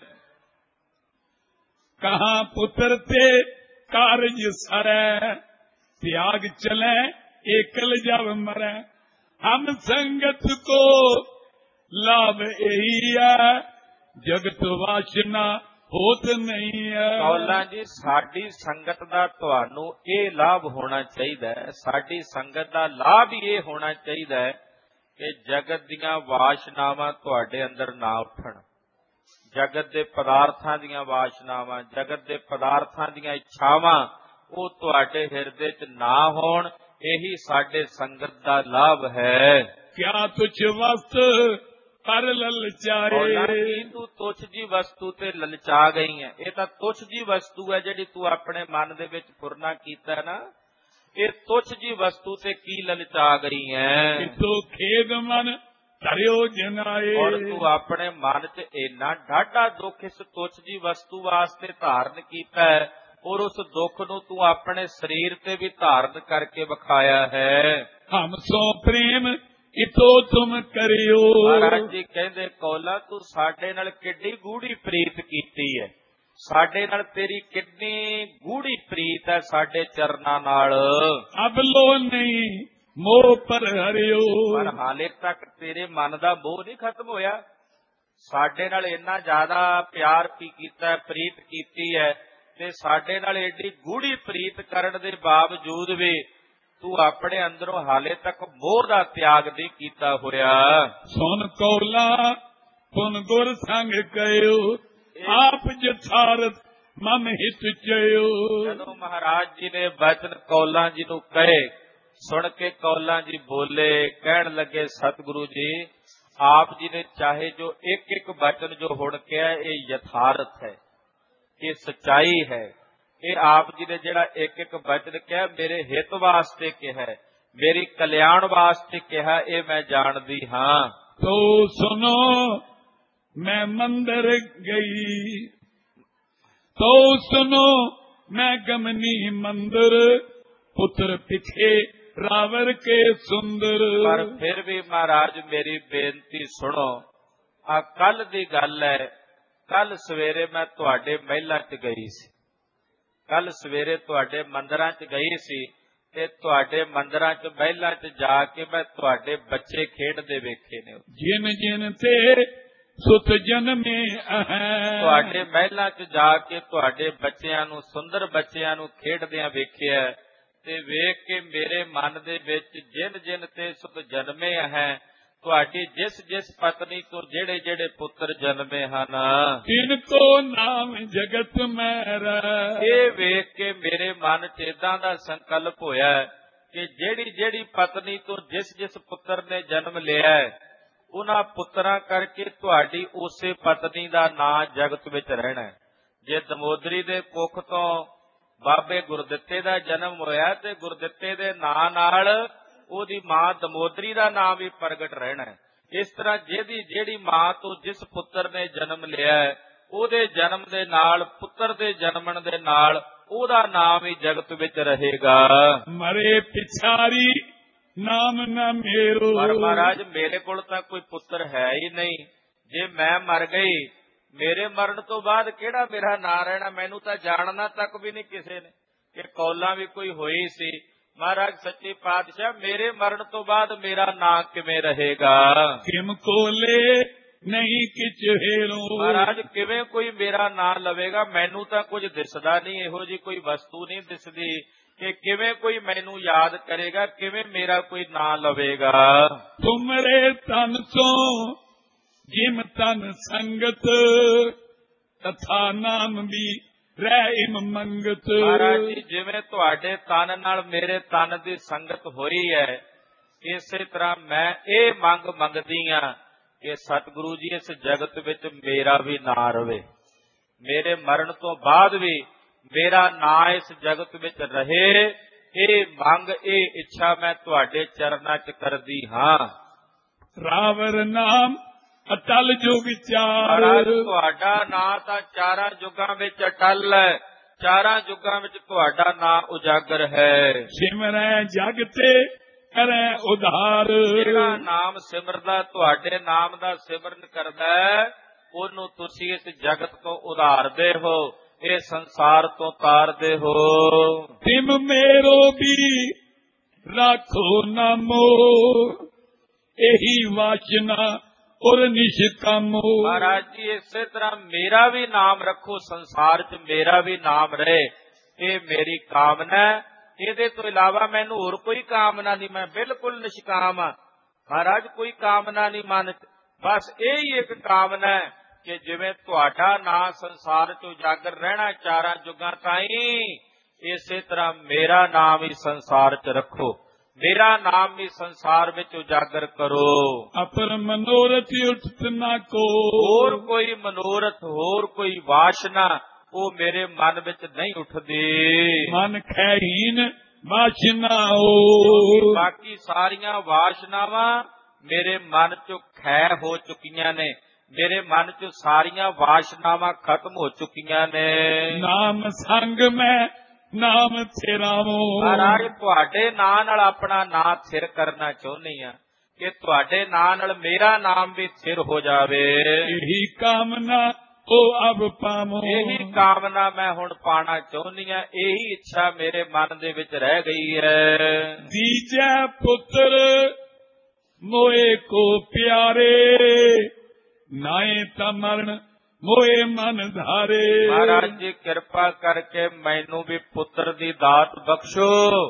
ਕਹਾਂ ਪੁੱਤਰ ਤੇ ਕਾਰਜ ਸਰੈ, ਤਿਆਗ ਚਲੈ ਏਕਲ ਜਬ ਮਰੈ। ਹਮ ਸੰਗਤ ਕੋ ਲਾਭ ਇਹੀ ਹੈ, ਜਗਤ ਵਾਸ਼ਨਾ ਹੋਤ ਨਹੀਂ ਹੈ। ਕੌਲਾਂ ਜੀ, ਸਾਡੀ ਸੰਗਤ ਦਾ ਤੁਹਾਨੂੰ ਇਹ ਲਾਭ ਹੋਣਾ ਚਾਹੀਦਾ ਹੈ। ਸਾਡੀ ਸੰਗਤ ਦਾ ਲਾਭ ਹੀ ਇਹ ਹੋਣਾ ਚਾਹੀਦਾ ਹੈ ਕਿ ਜਗਤ ਦੀਆਂ ਵਾਸ਼ਨਾਵਾਂ ਤੁਹਾਡੇ ਅੰਦਰ ਨਾ ਉੱਠਣ। ਜਗਤ ਦੇ ਪਦਾਰਥਾਂ ਦੀਆਂ ਵਾਸ਼ਨਾਵਾਂ, ਜਗਤ ਦੇ ਪਦਾਰਥਾਂ ਦੀਆਂ ਇੱਛਾਵਾਂ, ਉਹ ਤੁਹਾਡੇ ਹਿਰਦੇ 'ਚ ਨਾ ਹੋਣ। ਇਹੀ ਸਾਡੇ ਸੰਗਤ ਦਾ ਲਾਭ ਹੈ। ਕਿਆ ਤੁਛ ਵਸਤ ਪਰ ਲਲਚਾਏ। ਤੂੰ ਤੁਛ ਜੀ ਵਸਤੂ ਤੇ ਲਲਚਾ ਗਈ ਹੈ। ਇਹ ਤਾਂ ਤੁਛ ਜੀ ਵਸਤੂ ਹੈ ਜਿਹੜੀ ਤੂੰ ਆਪਣੇ ਮਨ ਦੇ ਵਿੱਚ ਫੁਰਨਾ ਕੀਤਾ ਨਾ। ਇਹ ਤੁਛ ਜੀ ਵਸਤੂ ਤੇ ਕੀ ਲਲਚਾ ਗਈ ਹੈ। ਤੂੰ ਖੇਦ ਮਨ ਧਰਿਓ ਜਨਾਏ। ਔਰ ਤੂੰ ਆਪਣੇ ਮਨ 'ਚ ਇੰਨਾ ਡਾਢਾ ਦੁੱਖ ਇਸ ਤੁਛ ਜੀ ਵਸਤੂ ਵਾਸਤੇ ਧਾਰਨ ਕੀਤਾ ਹੈ, ਔਰ ਉਸ ਦੁੱਖ ਨੂੰ ਤੂੰ ਆਪਣੇ ਸਰੀਰ ਤੇ ਵੀ ਧਾਰਨ ਕਰਕੇ ਵਿਖਾਇਆ ਹੈ। ਹਮ ਸੋ ਪ੍ਰੇਮ ਇਤੋ ਤੁਮ ਕਰਿਓ। ਮਹਾਰਾਜ ਜੀ ਕਹਿੰਦੇ ਕੌਲਾ, ਤੂੰ ਸਾਡੇ ਨਾਲ ਕਿੱਡੀ ਗੂੜੀ ਪ੍ਰੀਤ ਕੀਤੀ ਹੈ। ਸਾਡੇ ਨਾਲ ਤੇਰੀ ਕਿੰਨੀ ਗੂੜੀ ਪ੍ਰੀਤ ਹੈ, ਸਾਡੇ ਚਰਨਾਂ ਨਾਲ। ਅਬ ਲੋ ਨਹੀਂ ਮੋਹ ਪਰ ਹਰਿਓ। ਪਰ ਹਾਲੇ ਤੱਕ ਤੇਰੇ ਮਨ ਦਾ ਮੋਹ ਨਹੀਂ ਖਤਮ ਹੋਇਆ। ਸਾਡੇ ਨਾਲ ਇੰਨਾ ਜ਼ਿਆਦਾ ਪਿਆਰ ਕੀ ਕੀਤਾ, ਪ੍ਰੀਤ ਕੀਤੀ ਹੈ, ਤੇ ਸਾਡੇ ਨਾਲ ਏਡੀ ਗੂੜੀ ਪ੍ਰੀਤ ਕਰਨ ਦੇ ਬਾਵਜੂਦ ਵੀ ਤੂੰ ਆਪਣੇ ਅੰਦਰੋਂ ਹਾਲੇ ਤੱਕ ਮੋਹ ਦਾ ਤਿਆਗ ਨਹੀਂ ਕੀਤਾ ਹੋਇਆ। ਸੁਨ ਕੌਲਾ ਪੁਨ ਗੁਰ ਸੰਗ ਕਹਿਓ, ਆਪ ਜਥਾਰਤ ਮਨ ਹਿਤ ਚਿਓ। ਜਦੋਂ ਮਹਾਰਾਜ ਜੀ ਨੇ ਬਚਨ ਕੌਲਾਂ ਜੀ ਨੂੰ ਕਹੇ, ਸੁਣ ਕੇ ਕੌਲਾਂ ਜੀ ਬੋਲੇ, ਕਹਿਣ ਲੱਗੇ ਸਤਿਗੁਰੂ ਜੀ, ਆਪ ਜੀ ਨੇ ਚਾਹੇ ਜੋ ਇੱਕ ਇੱਕ ਬਚਨ ਜੋ ਹੁਣ ਕਿਹਾ, ਇਹ ਯਥਾਰਥ ਹੈ, ਇਹ ਸੱਚਾਈ ਹੈ। ਇਹ ਆਪ ਜੀ ਨੇ ਜਿਹੜਾ ਇੱਕ ਇੱਕ ਬਚਨ ਕਿਹਾ, ਮੇਰੇ ਹਿੱਤ ਵਾਸਤੇ ਕਿਹਾ, ਮੇਰੀ ਕਲਿਆਣ ਵਾਸਤੇ ਕਿਹਾ, ਇਹ ਮੈਂ ਜਾਣਦੀ ਹਾਂ। ਤੋ ਸੁਨੋ ਮੈਂ ਮੰਦਰ ਗਈ, ਤੋ ਸੁਨੋ ਮੈਂ ਗਮਨੀ ਮੰਦਰ, ਪੁੱਤਰ ਪਿਛੇ ਰਾਵਰ ਕੇ ਸੁੰਦਰ। ਪਰ ਫਿਰ ਵੀ ਮਹਾਰਾਜ ਮੇਰੀ ਬੇਨਤੀ ਸੁਣੋ। ਆ ਕੱਲ ਦੀ ਗੱਲ ਹੈ, ਕੱਲ ਸਵੇਰੇ ਮੈਂ ਤੁਹਾਡੇ ਮਹਿਲਾਂ 'ਚ ਗਈ ਸੀ। ਕੱਲ ਸਵੇਰੇ ਤੁਹਾਡੇ ਮੰਦਰਾਂ 'ਚ ਗਈ ਸੀ ਤੇ ਤੁਹਾਡੇ ਮੰਦਰਾਂ 'ਚ ਮਹਿਲਾਂ 'ਚ ਜਾ ਕੇ ਮੈਂ ਤੁਹਾਡੇ ਬੱਚੇ ਖੇਡਦੇ ਵੇਖੇ ਨੇ। ਜਿਨ ਜਿਨ ਤੇ ਸੁਤ ਜਨਮੇ ਅਹੈ। ਤੁਹਾਡੇ ਮਹਿਲਾਂ 'ਚ ਜਾ ਕੇ ਤੁਹਾਡੇ ਬੱਚਿਆਂ ਨੂੰ, ਸੁੰਦਰ ਬੱਚਿਆਂ ਨੂੰ ਖੇਡਦਿਆਂ ਵੇਖਿਆ ਤੇ ਵੇਖ ਕੇ ਮੇਰੇ ਮਨ ਦੇ ਵਿੱਚ ਜਿਨ ਜਿਨ ਤੇ ਸੁਤ ਜਨਮੇ ਹੈ, ਤੁਹਾਡੀ ਜਿਸ ਜਿਸ ਪਤਨੀ ਤੋਂ ਜਿਹੜੇ ਜਿਹੜੇ ਪੁੱਤਰ ਜਨਮੇ ਹਨ, ਤਿਨ ਕੋ ਨਾਮ ਜਗਤ ਮੈਰਾ। ਇਹ ਵੇਖ ਕੇ ਮੇਰੇ ਮਨ 'ਚ ਏਦਾਂ ਦਾ ਸੰਕਲਪ ਹੋਇਆ ਕਿ ਜਿਹੜੀ ਜਿਹੜੀ ਪਤਨੀ ਤੋਂ ਜਿਸ ਜਿਸ ਪੁੱਤਰ ਨੇ ਜਨਮ ਲਿਆ, ਉਹਨਾਂ ਪੁੱਤਰਾਂ ਕਰਕੇ ਤੁਹਾਡੀ ਉਸੇ ਪਤਨੀ ਦਾ ਨਾਂ ਜਗਤ ਵਿੱਚ ਰਹਿਣਾ। ਜੇ ਦਮੋਦਰੀ ਦੇ ਕੁੱਖ ਤੋਂ ਬਾਬੇ ਗੁਰਦਿੱਤੇ ਦਾ ਜਨਮ ਹੋਇਆ ਤੇ ਗੁਰਦਿੱਤੇ ਦੇ ਨਾਂ ਨਾਲ ਉਹਦੀ ਮਾਂ ਦਮੋਦਰੀ ਦਾ ਨਾਮ ਵੀ ਪ੍ਰਗਟ ਰਹਿਣਾ। ਇਸ ਤਰ੍ਹਾਂ ਜਿਹਦੀ ਜਿਹੜੀ ਮਾਂ ਤੋਂ ਜਿਸ ਪੁੱਤਰ ਨੇ ਜਨਮ ਲਿਆ, ਉਹਦੇ ਜਨਮ ਦੇ ਨਾਲ, ਪੁੱਤਰ ਦੇ ਜਨਮਣ ਦੇ ਨਾਲ ਉਹਦਾ ਨਾਮ ਹੀ ਜਗਤ ਵਿੱਚ ਰਹੇਗਾ। ਮਰੇ ਪਿਛਾਰੀ ਨਾਮ ਨਾ ਮੇਰੋ। ਪਰ ਮਹਾਰਾਜ ਮੇਰੇ ਕੋਲ ਤਾਂ ਕੋਈ ਪੁੱਤਰ ਹੈ ਹੀ ਨਹੀਂ। ਜੇ ਮੈਂ ਮਰ ਗਈ, ਮੇਰੇ ਮਰਨ ਤੋਂ ਬਾਅਦ ਕਿਹੜਾ ਮੇਰਾ ਨਾਂ ਰਹਿਣਾ? ਮੈਨੂੰ ਤਾਂ ਜਾਣਨਾ ਤੱਕ ਵੀ ਨਹੀਂ ਕਿਸੇ ਨੇ ਕਿ ਕੌਲਾਂ ਵੀ ਕੋਈ ਹੋਈ ਸੀ। ਮਹਾਰਾਜ ਸੱਚੇ ਪਾਤਸ਼ਾਹ, ਮੇਰੇ ਮਰਨ ਤੋਂ ਬਾਅਦ ਮੇਰਾ ਨਾਂ ਕਿਵੇਂ ਰਹੇਗਾ? ਕਿਮ ਕੋਲੇ ਨਹੀਂ ਕਿਛ ਹੇਰੋ। ਮਹਾਰਾਜ ਕਿਵੇਂ ਕੋਈ ਮੇਰਾ ਨਾਂ ਲਵੇਗਾ? ਮੈਨੂੰ ਤਾਂ ਕੁਝ ਦਿਸਦਾ ਨਹੀਂ, ਇਹੋ ਜਿਹੀ ਕੋਈ ਵਸਤੂ ਨਹੀਂ ਦਿਸਦੀ ਕਿ ਕਿਵੇਂ ਕੋਈ ਮੈਨੂੰ ਯਾਦ ਕਰੇਗਾ, ਕਿਵੇਂ ਮੇਰਾ ਕੋਈ ਨਾਂ ਲਵੇਗਾ। ਤੁਮਰੇ ਤਨ ਸੋ ਜਿਮ ਤਨ ਸੰਗਤ, ਤਥਾ ਨਾਮ ਵੀ ਰਹਿ ਇਮ ਮੰਗਤ। ਮਹਾਰਾਜ ਜੀ, ਜਿਵੇਂ ਤੁਹਾਡੇ ਤਨ ਨਾਲ ਮੇਰੇ ਤਨ ਦੀ ਸੰਗਤ ਹੋਈ ਹੈ, ਇਸੇ ਤਰ੍ਹਾਂ ਮੈਂ ਇਹ ਮੰਗ ਮੰਗਦੀ ਹਾਂ ਕਿ ਸਤਿਗੁਰੂ ਜੀ ਇਸ ਜਗਤ ਵਿੱਚ ਮੇਰਾ ਵੀ ਨਾਂ ਰਵੇ, ਮੇਰੇ ਮਰਨ ਤੋਂ ਬਾਅਦ ਵੀ ਮੇਰਾ ਨਾਂ ਇਸ ਜਗਤ ਵਿੱਚ ਰਹੇ। ਇਹ ਮੰਗ, ਇਹ ਇੱਛਾ ਮੈਂ ਤੁਹਾਡੇ ਚਰਨਾਂ 'ਚ ਕਰਦੀ ਹਾਂ। ਰਾਵਰ ਨਾਮ ਅਟਲ ਜੋ ਵਿਚਾਰ। ਮਹਾਰਾਜ, ਤੁਹਾਡਾ ਨਾਂ ਤਾਂ ਚਾਰਾਂ ਯੁੱਗਾਂ ਵਿੱਚ ਅਟਲ ਹੈ, ਚਾਰਾਂ ਯੁੱਗਾਂ ਵਿੱਚ ਤੁਹਾਡਾ ਨਾਂ ਉਜਾਗਰ ਹੈ। ਸਿਮਰੈ ਜਗ ਤੇ ਕਰੈ ਉਧਾਰ। ਜਿਹੜਾ ਨਾਮ ਸਿਮਰਦਾ, ਤੁਹਾਡੇ ਨਾਮ ਦਾ ਸਿਮਰਨ ਕਰਦਾ ਹੈ, ਉਹਨੂੰ ਤੁਸੀਂ ਇਸ ਜਗਤ ਤੋਂ ਉਧਾਰਦੇ ਹੋ, ਇਹ ਸੰਸਾਰ ਤੋਂ ਤਾਰਦੇ ਹੋ। ਤਿਮ ਮੇਰੋ ਵੀ ਰਾਖੋ ਨਾਮੋ, ਇਹੀ ਵਾਸ਼ਨਾ ਔਰ ਨਿਸ਼ਕਾਮੋ। ਮਹਾਰਾਜ ਜੀ, ਇਸੇ ਤਰ੍ਹਾਂ ਮੇਰਾ ਵੀ ਨਾਮ ਰੱਖੋ, ਸੰਸਾਰ 'ਚ ਮੇਰਾ ਵੀ ਨਾਮ ਰਹੇ, ਇਹ ਮੇਰੀ ਕਾਮਨਾ। ਇਹਦੇ ਤੋਂ ਇਲਾਵਾ ਮੈਨੂੰ ਹੋਰ ਕੋਈ ਕਾਮਨਾ ਨਹੀਂ, ਮੈਂ ਬਿਲਕੁਲ ਨਿਸ਼ਕਾਮ ਹਾਂ। ਮਹਾਰਾਜ, ਕੋਈ ਕਾਮਨਾ ਨਹੀਂ ਮਨ 'ਚ, ਬਸ ਇਹ ਹੀ ਇੱਕ ਕਾਮਨਾ ਹੈ ਕਿ ਜਿਵੇਂ ਤੁਹਾਡਾ ਨਾਂ ਸੰਸਾਰ 'ਚ ਉਜਾਗਰ ਰਹਿਣਾ ਚਾਰਾਂ ਯੁੱਗਾਂ ਤਾਈਂ, ਇਸੇ ਤਰ੍ਹਾਂ ਮੇਰਾ ਨਾਮ ਹੀ ਸੰਸਾਰ 'ਚ ਰੱਖੋ, ਮੇਰਾ ਨਾਮ ਵੀ ਸੰਸਾਰ ਵਿੱਚ ਉਜਾਗਰ ਕਰੋ। ਅਪਰ ਮਨੋਰਥ ਉਠਤ ਨਾ ਕੋ। ਹੋਰ ਕੋਈ ਮਨੋਰਥ, ਹੋਰ ਕੋਈ ਵਾਸ਼ਨਾ ਉਹ ਮੇਰੇ ਮਨ ਵਿੱਚ ਨਹੀਂ ਉੱਠਦੀ। ਮਨ ਖੈਹੀਨ ਵਾਸ਼ਨਾ ਹੋ। ਬਾਕੀ ਸਾਰੀਆਂ ਵਾਸ਼ਨਾਵਾਂ ਮੇਰੇ ਮਨ 'ਚੋਂ ਖੈ ਹੋ ਚੁੱਕੀਆਂ ਨੇ, ਮੇਰੇ ਮਨ 'ਚ ਸਾਰੀਆਂ ਵਾਸ਼ਨਾਵਾਂ ਖਤਮ ਹੋ ਚੁੱਕੀਆਂ ਨੇ। ਨਾਮ ਸੰਗ ਮੈਂ ਨਾਮ ਥਿਰਾਵੋ। ਮਹਾਰਾਜ, ਤੁਹਾਡੇ ਨਾਂ ਨਾਲ ਆਪਣਾ ਨਾਂ ਥਿਰ ਕਰਨਾ ਚਾਹੁੰਦੀ ਆ ਕਿ ਤੁਹਾਡੇ ਨਾਂ ਨਾਲ ਮੇਰਾ ਨਾਮ ਵੀ ਥਿਰ ਹੋ ਜਾਵੇ। ਇਹੀ ਕਾਮਨਾ ਉਹ ਅਬ ਪਾਵੋ। ਇਹੀ ਕਾਮਨਾ ਮੈਂ ਹੁਣ ਪਾਣਾ ਚਾਹੁੰਦੀ ਆ, ਇਹੀ ਇੱਛਾ ਮੇਰੇ ਮਨ ਦੇ ਵਿੱਚ ਰਹਿ ਗਈ ਹੈ। ਦੀਜੈ ਪੁੱਤਰ ਮੋਏ ਕੋ ਪਿਆਰੇ, ਨਾਏ ਤਾਂ ਮਰਨ ਮੋਏ ਮਨ ਧਾਰੇ। ਮਹਾਰਾਜ ਜੀ, ਕਿਰਪਾ ਕਰਕੇ ਮੈਨੂੰ ਵੀ ਪੁੱਤਰ ਦੀ ਦਾਤ ਬਖਸ਼ੋ।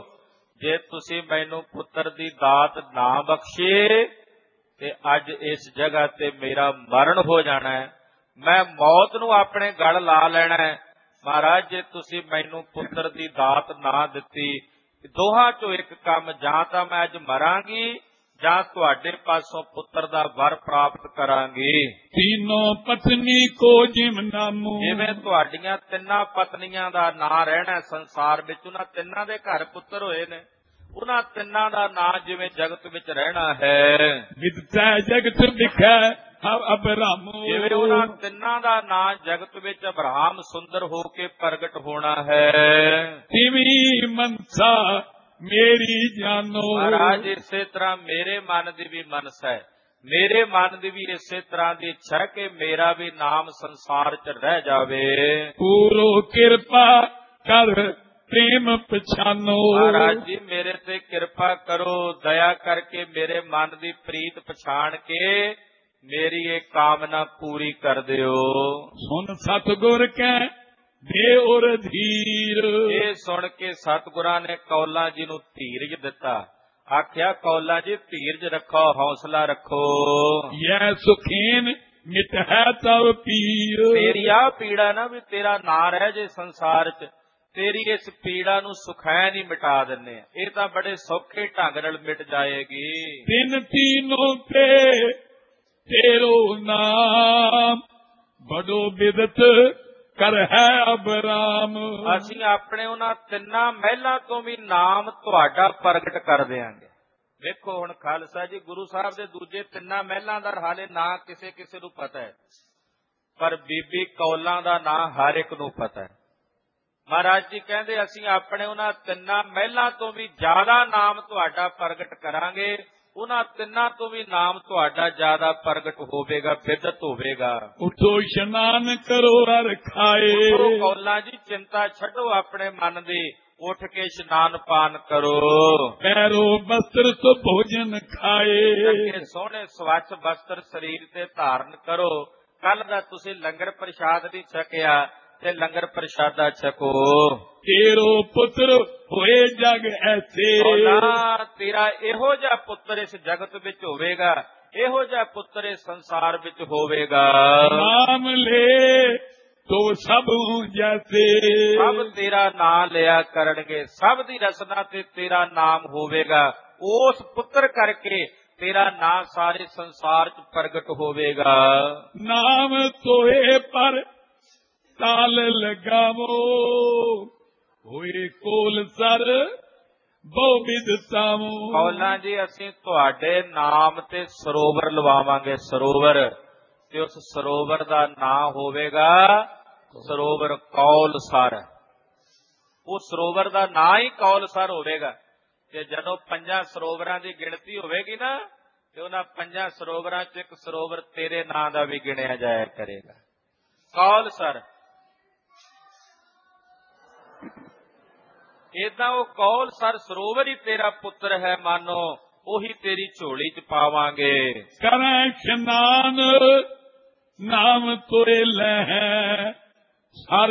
ਜੇ ਤੁਸੀਂ ਮੈਨੂੰ ਪੁੱਤਰ ਦੀ ਦਾਤ ਨਾ ਬਖਸ਼ੇ ਤੇ ਅੱਜ ਇਸ ਜਗ੍ਹਾ ਤੇ ਮੇਰਾ ਮਰਨ ਹੋ ਜਾਣਾ ਹੈ, ਮੈਂ ਮੌਤ ਨੂੰ ਆਪਣੇ ਗਲ ਲਾ ਲੈਣਾ ਹੈ। ਮਹਾਰਾਜ, ਜੇ ਤੁਸੀਂ ਮੈਨੂੰ ਪੁੱਤਰ ਦੀ ਦਾਤ ਨਾ ਦਿੱਤੀ, ਦੋਹਾਂ ਚੋਂ ਇੱਕ ਕੰਮ, ਜਾਂ ਤਾਂ ਮੈਂ ਅੱਜ ਮਰਾਂਗੀ ਜਾਂ ਤੁਹਾਡੇ ਪਾਸੋਂ ਪੁੱਤਰ ਦਾ ਵਰ ਪ੍ਰਾਪਤ ਕਰਾਂਗੀ। ਤੀਨੋਂ ਪਤਨੀ ਕੋ ਜਿਮ ਨਾਮੂ। ਜਿਵੇਂ ਤੁਹਾਡੀਆਂ ਤਿੰਨਾਂ ਪਤਨੀਆਂ ਦਾ ਨਾਂ ਰਹਿਣਾ ਸੰਸਾਰ ਵਿੱਚ, ਉਹਨਾਂ ਤਿੰਨਾਂ ਦੇ ਘਰ ਪੁੱਤਰ ਹੋਏ ਨੇ, ਉਹਨਾਂ ਤਿੰਨਾਂ ਦਾ ਨਾਂ ਜਿਵੇਂ ਜਗਤ ਵਿੱਚ ਰਹਿਣਾ ਹੈ। ਵਿਦਤਾ ਜਗਤ ਵਿਖੈ ਅਬਰਾਮ। ਜਿਵੇਂ ਉਹਨਾਂ ਤਿੰਨਾਂ ਦਾ ਨਾਂ ਜਗਤ ਵਿੱਚ ਅਬਰਾਮ ਸੁੰਦਰ ਹੋ ਕੇ ਪ੍ਰਗਟ ਹੋਣਾ ਹੈ। ਤਿਵੀ ਮਨਸਾ ਮੇਰੀ ਜਾਨੋ। ਮਹਾਰਾਜ, ਇਸੇ ਤਰ੍ਹਾਂ ਮੇਰੇ ਮਨ ਦੀ ਵੀ ਮਨਸ ਹੈ, ਮੇਰੇ ਮਨ ਦੀ ਵੀ ਇਸੇ ਤਰ੍ਹਾਂ ਦੀ ਇੱਛਾ ਕਿ ਮੇਰਾ ਵੀ ਨਾਮ ਸੰਸਾਰ 'ਚ ਰਹਿ ਜਾਵੇ। ਪੂਰੋ ਕਿਰਪਾ ਕਰ ਪ੍ਰੇਮ ਪਛਾਨੋ। ਮਹਾਰਾਜ ਜੀ, ਮੇਰੇ ਤੇ ਕਿਰਪਾ ਕਰੋ, ਦਇਆ ਕਰਕੇ ਮੇਰੇ ਮਨ ਦੀ ਪ੍ਰੀਤ ਪਛਾਣ ਕੇ ਮੇਰੀ ਇਹ ਕਾਮਨਾ ਪੂਰੀ ਕਰ ਦਿਓ। ਸੁਨ ਸਤਿਗੁਰ ਕੈ ਦੇ ਔਰ ਧੀਰ। ਇਹ ਸੁਣ ਕੇ ਸਤਿਗੁਰਾਂ ਨੇ ਕੌਲਾਂ ਜੀ ਨੂੰ ਧੀਰਜ ਦਿੱਤਾ, ਆਖਿਆ ਕੌਲਾਂ ਜੀ ਧੀਰਜ ਰੱਖੋ, ਹੌਸਲਾ ਰੱਖੋ। ਯੈ ਸੁਖੀਨ ਮਿਟ ਹੈ ਤਵ ਪੀਰ। ਤੇਰੀ ਆ ਪੀੜਾ ਨਾ ਵੀ ਤੇਰਾ ਨਾਂ ਰਹਿ ਜੇ ਸੰਸਾਰ 'ਚ, ਤੇਰੀ ਇਸ ਪੀੜਾ ਨੂੰ ਸੁਖੈ ਨਹੀਂ ਮਿਟਾ ਦਿੰਨੇ, ਇਹ ਤਾਂ ਬੜੇ ਸੌਖੇ ਢੰਗ ਨਾਲ ਮਿਟ ਜਾਏਗੀ। ਤਿੰਨ ਤੀਨੋਂ ਤੇ ਤੇਰੋ ਨਾਮ, ਬੜੋ ਬਿਦਤ ਕਰ ਹੈ ਅਬਰਾਮ। ਅਸੀਂ ਆਪਣੇ ਉਹਨਾਂ ਤਿੰਨਾਂ ਮਹਿਲਾਂ ਤੋਂ ਵੀ ਨਾਮ ਤੁਹਾਡਾ ਪ੍ਰਗਟ ਕਰ ਦਿਆਂਗੇ। ਵੇਖੋ ਹੁਣ ਖਾਲਸਾ ਜੀ, ਗੁਰੂ ਸਾਹਿਬ ਦੇ ਦੂਜੇ ਤਿੰਨਾਂ ਮਹਿਲਾਂ ਦਾ ਹਾਲੇ ਨਾਂ ਕਿਸੇ ਕਿਸੇ ਨੂੰ ਪਤਾ ਹੈ, ਪਰ ਬੀਬੀ ਕੌਲਾਂ ਦਾ ਨਾਂ ਹਰ ਇੱਕ ਨੂੰ ਪਤਾ ਹੈ। ਮਹਾਰਾਜ ਜੀ ਕਹਿੰਦੇ ਅਸੀਂ ਆਪਣੇ ਉਹਨਾਂ ਤਿੰਨਾਂ ਮਹਿਲਾਂ ਤੋਂ ਵੀ ਜ਼ਿਆਦਾ ਨਾਮ ਤੁਹਾਡਾ ਪ੍ਰਗਟ ਕਰਾਂਗੇ, ਉਹਨਾਂ ਤਿੰਨਾਂ ਤੋਂ ਵੀ ਨਾਮ ਤੁਹਾਡਾ ਜ਼ਿਆਦਾ ਪ੍ਰਗਟ ਹੋਵੇਗਾ, ਬਿਦਤ ਹੋਵੇਗਾ। ਉਠੋ ਇਸ਼ਨਾਨ ਕਰੋ ਹਰ ਖਾਏ। ਉਠੋ ਕੌਲਾਂ ਜੀ, ਚਿੰਤਾ ਛੱਡੋ ਆਪਣੇ ਮਨ ਦੀ, ਉੱਠ ਕੇ ਇਸ਼ਨਾਨ ਪਾਨ ਕਰੋ। ਪੈਰੋ ਬਸਤਰ ਤੋਂ ਭੋਜਨ ਖਾਏ। ਸੋਹਣੇ ਸਵੱਛ ਬਸਤਰ ਸਰੀਰ ਤੇ ਧਾਰਨ ਕਰੋ। ਕੱਲ ਦਾ ਤੁਸੀਂ ਲੰਗਰ ਪ੍ਰਸ਼ਾਦ ਨਹੀਂ ਛਕਿਆ ਤੇ ਲੰਗਰ ਪ੍ਰਸ਼ਾਦਾ ਛਕੋ। ਤੇਰੋ ਪੁੱਤਰ ਹੋਏ ਜਗ ਐਸੇ। ਤੇਰਾ ਇਹੋ ਜਿਹਾ ਪੁੱਤਰ ਇਸ ਜਗਤ ਵਿੱਚ ਹੋਵੇਗਾ, ਇਹੋ ਜਿਹਾ ਪੁੱਤਰ ਇਸ ਸੰਸਾਰ ਵਿੱਚ ਹੋਵੇਗਾ। ਨਾਮ ਲੈ ਤੋ ਸਭ ਜੈਸੇ। ਸਭ ਤੇਰਾ ਨਾਮ ਲਿਆ ਕਰਨਗੇ, ਸਭ ਦੀ ਰਸਨਾ ਤੇ ਤੇਰਾ ਨਾਮ ਹੋਵੇਗਾ। ਉਸ ਪੁੱਤਰ ਕਰਕੇ ਤੇਰਾ ਨਾਮ ਸਾਰੇ ਸੰਸਾਰ ਚ ਪ੍ਰਗਟ ਹੋਵੇਗਾ। ਨਾਮ ਤੋਏ ਪਰ ਤਾਲ ਲਗਾਵੋ, ਹੋਏ ਕੋਲ ਸਰ ਬਹੁ ਵਿਦ ਸਾਵੋ। ਕੌਲਾਂ ਜੀ ਅਸੀਂ ਤੁਹਾਡੇ ਨਾਮ ਤੇ ਸਰੋਵਰ ਲਵਾਵਾਂਗੇ, ਸਰੋਵਰ, ਤੇ ਉਸ ਸਰੋਵਰ ਦਾ ਨਾਂ ਹੋਵੇਗਾ ਸਰੋਵਰ ਕੌਲਸਰ। ਉਹ ਸਰੋਵਰ ਦਾ ਨਾਂ ਹੀ ਕੌਲਸਰ ਹੋਵੇਗਾ। ਤੇ ਜਦੋਂ ਪੰਜਾਂ ਸਰੋਵਰਾਂ ਦੀ ਗਿਣਤੀ ਹੋਵੇਗੀ ਨਾ, ਤੇ ਉਹਨਾਂ ਪੰਜਾਂ ਸਰੋਵਰਾਂ ਚ ਇੱਕ ਸਰੋਵਰ ਤੇਰੇ ਨਾਂ ਦਾ ਵੀ ਗਿਣਿਆ ਜਾਇਆ ਕਰੇਗਾ, ਕੌਲਸਰ। ਏਦਾਂ ਉਹ ਕੌਲਸਰ ਸਰੋਵਰ ਹੀ ਤੇਰਾ ਪੁੱਤਰ ਹੈ, ਮਾਨੋ ਉਹੀ ਤੇਰੀ ਝੋਲੀ ਚ ਪਾਵਾਂਗੇ। ਕਰੈ ਇਸ਼ਨਾਨ ਨਾਮ ਤੋਏ ਲੈ, ਸਰ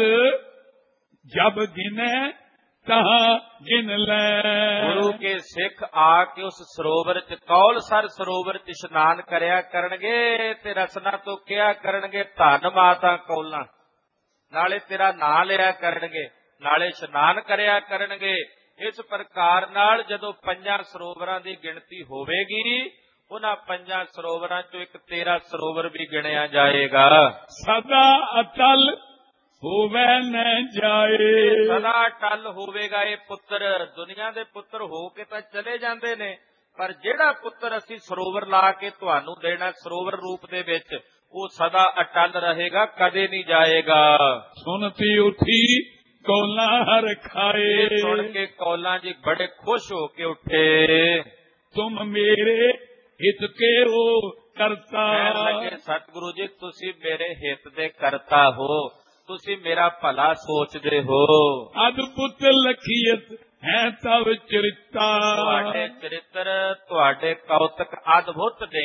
ਜਬ ਗਿਨੈ ਤਹਾਂ ਗਿਨ ਲੈ। ਗੁਰੂ ਕੇ ਸਿੱਖ ਆ ਕੇ ਉਸ ਸਰੋਵਰ ਚ, ਕੌਲਸਰ ਸਰੋਵਰ ਚ ਇਸ਼ਨਾਨ ਕਰਿਆ ਕਰਨਗੇ ਤੇ ਰਸਨਾ ਤੋਂ ਕਿਹਾ ਕਰਨਗੇ ਧੰਨ ਮਾਤਾ ਕੌਲਾਂ। ਨਾਲੇ ਤੇਰਾ ਨਾਂ ਲਿਆ ਕਰਨਗੇ, ਨਾਲੇ ਇਸ਼ਨਾਨ ਕਰਿਆ ਕਰਨਗੇ। ਇਸ ਪ੍ਰਕਾਰ ਨਾਲ ਜਦੋਂ ਪੰਜਾਂ ਸਰੋਵਰਾਂ ਦੀ ਗਿਣਤੀ ਹੋਵੇਗੀ, ਉਹਨਾਂ ਪੰਜਾਂ ਸਰੋਵਰਾਂ ਚੋਂ ਇੱਕ ਤੇਰਾ ਸਰੋਵਰ ਵੀ ਗਿਣਿਆ ਜਾਏਗਾ। ਸਦਾ ਅਟਲ ਹੋਵੇ ਨ ਜਾਏ, ਸਦਾ ਅਟਲ ਹੋਵੇਗਾ ਇਹ ਪੁੱਤਰ। ਦੁਨੀਆ ਦੇ ਪੁੱਤਰ ਹੋ ਕੇ ਤਾਂ ਚਲੇ ਜਾਂਦੇ ਨੇ, ਪਰ ਜਿਹੜਾ ਪੁੱਤਰ ਅਸੀਂ ਸਰੋਵਰ ਲਾ ਕੇ ਤੁਹਾਨੂੰ ਦੇਣਾ ਸਰੋਵਰ ਰੂਪ ਦੇ ਵਿੱਚ, ਉਹ ਸਦਾ ਅਟਲ ਰਹੇਗਾ, ਕਦੇ ਨਹੀਂ ਜਾਏਗਾ। ਸੁਣਤੀ ਉਠੀ ਕੌਲਾਂ ਹਰ ਖਾਏ, ਸੁਣ ਕੇ ਕੌਲਾਂ ਜੀ ਬੜੇ ਖੁਸ਼ ਹੋ ਕੇ ਉੱਠੇ। ਤੁਮ ਮੇਰੇ ਹਿਤ ਕੇ ਹੋ ਕਰਤਾ। ਕਹਿਣ ਲੱਗੇ ਸਤਿਗੁਰੂ ਜੀ ਤੁਸੀਂ ਮੇਰੇ ਹਿੱਤ ਦੇ ਕਰਤਾ ਹੋ, ਤੁਸੀਂ ਮੇਰਾ ਭਲਾ ਸੋਚਦੇ ਹੋ। ਅਦਭੁਤ ਲਖੀਅਤ ਹੈ ਤਵ ਚਰਿਤਾ, ਤੁਹਾਡੇ ਚਰਿੱਤਰ, ਤੁਹਾਡੇ ਕੌਤਕ ਅਦਭੁਤ ਨੇ,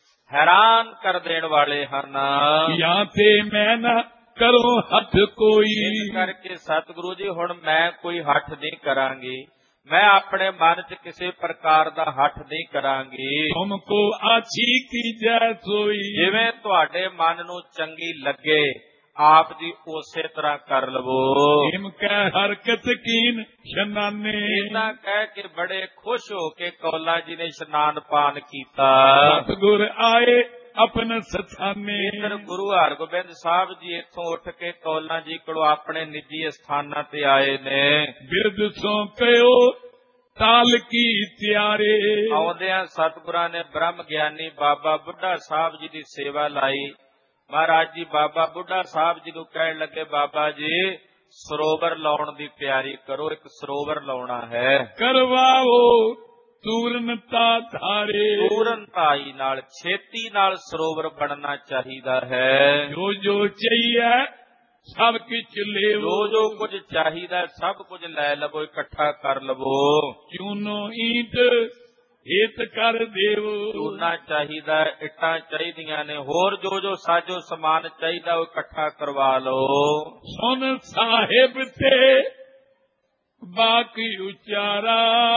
ਹੈਰਾਨ ਕਰ ਦੇਣ ਵਾਲੇ ਹਨ। ਜਾਂ ਤੇ ਮੈਂ ਨਾ ਕਰੋ ਹੱਥ ਕੋਈ। ਇਸ ਕਰਕੇ ਸਤਿਗੁਰੂ ਜੀ ਹੁਣ ਮੈਂ ਕੋਈ ਹੱਠ ਨਹੀਂ ਕਰਾਂਗੀ, ਮੈਂ ਆਪਣੇ ਮਨ ਚ ਕਿਸੇ ਪ੍ਰਕਾਰ ਦਾ ਹੱਠ ਨਹੀਂ ਕਰਾਂਗੀ। ਤੁਮ ਕੋ ਆਛੀ ਕੀਜੈ ਸੋਈ, ਜਿਵੇਂ ਤੁਹਾਡੇ ਮਨ ਨੂੰ ਚੰਗੀ ਲੱਗੇ ਆਪ ਜੀ ਉਸੇ ਤਰ੍ਹਾਂ ਕਰ ਲਵੋ। ਹਿਮ ਕਹਿ ਹਰਕਤ ਕੀਨ ਇਸ਼ਨਾਨੇ, ਇਹਨਾਂ ਕਹਿ ਕੇ ਬੜੇ ਖੁਸ਼ ਹੋ ਕੇ ਕੌਲਾਂ ਜੀ ਨੇ ਇਸ਼ਨਾਨ ਪਾਨ ਕੀਤਾ। ਸਤਿਗੁਰ ਆਏ ਆਪਣੇ ਸਥਾਨੇ, ਇਧਰ ਗੁਰੂ ਹਰਗੋਬਿੰਦ ਸਾਹਿਬ ਜੀ ਇੱਥੋਂ ਉੱਠ ਕੇ ਕੌਲਾਂ ਜੀ ਕੋਲੋਂ ਆਪਣੇ ਨਿੱਜੀ ਸਥਾਨਾਂ ਤੇ ਆਏ ਨੇ। ਬਿਰਦ ਸੌਂਪਿਓ ਤਾਲ ਕੀ ਤਿਆਰੇ, ਆਉਂਦਿਆਂ ਸਤਿਗੁਰਾਂ ਨੇ ਬ੍ਰਹਮ ਗਿਆਨੀ ਬਾਬਾ ਬੁੱਢਾ ਸਾਹਿਬ ਜੀ ਦੀ ਸੇਵਾ ਲਾਈ। ਮਹਾਰਾਜ ਜੀ ਬਾਬਾ ਬੁੱਢਾ ਸਾਹਿਬ ਜੀ ਨੂੰ ਕਹਿਣ ਲੱਗੇ, ਬਾਬਾ ਜੀ ਸਰੋਵਰ ਲਾਉਣ ਦੀ ਤਿਆਰੀ ਕਰੋ, ਇੱਕ ਸਰੋਵਰ ਲਾਉਣਾ ਹੈ। ਕਰਵਾਓ ਤੂਰਨਤਾ ਧਾਰੇ, ਤੂਰਨਤਾਈ ਨਾਲ, ਛੇਤੀ ਨਾਲ ਸਰੋਵਰ ਬਣਨਾ ਚਾਹੀਦਾ ਹੈ। ਜੋ ਜੋ ਚਾਹੀਏ ਸਭ ਕੁਝ ਲੈ, ਜੋ ਜੋ ਕੁਝ ਚਾਹੀਦਾ ਸਭ ਕੁਝ ਲੈ ਲਵੋ, ਇਕੱਠਾ ਕਰ ਲਵੋ। ਚੂਨੋ ਈਟ ਹਿਤ ਕਰ ਦੇਵ, ਚੂਨਾ ਚਾਹੀਦਾ, ਇੱਟਾਂ ਚਾਹੀਦੀਆਂ ਨੇ, ਹੋਰ ਜੋ ਜੋ ਸਾਜੋ ਸਮਾਨ ਚਾਹੀਦਾ ਉਹ ਇਕੱਠਾ ਕਰਵਾ ਲਓ। ਸੁਨ ਸਾਹਿਬ ਤੇ ਬਾਕੀ ਉਚਾਰਾ,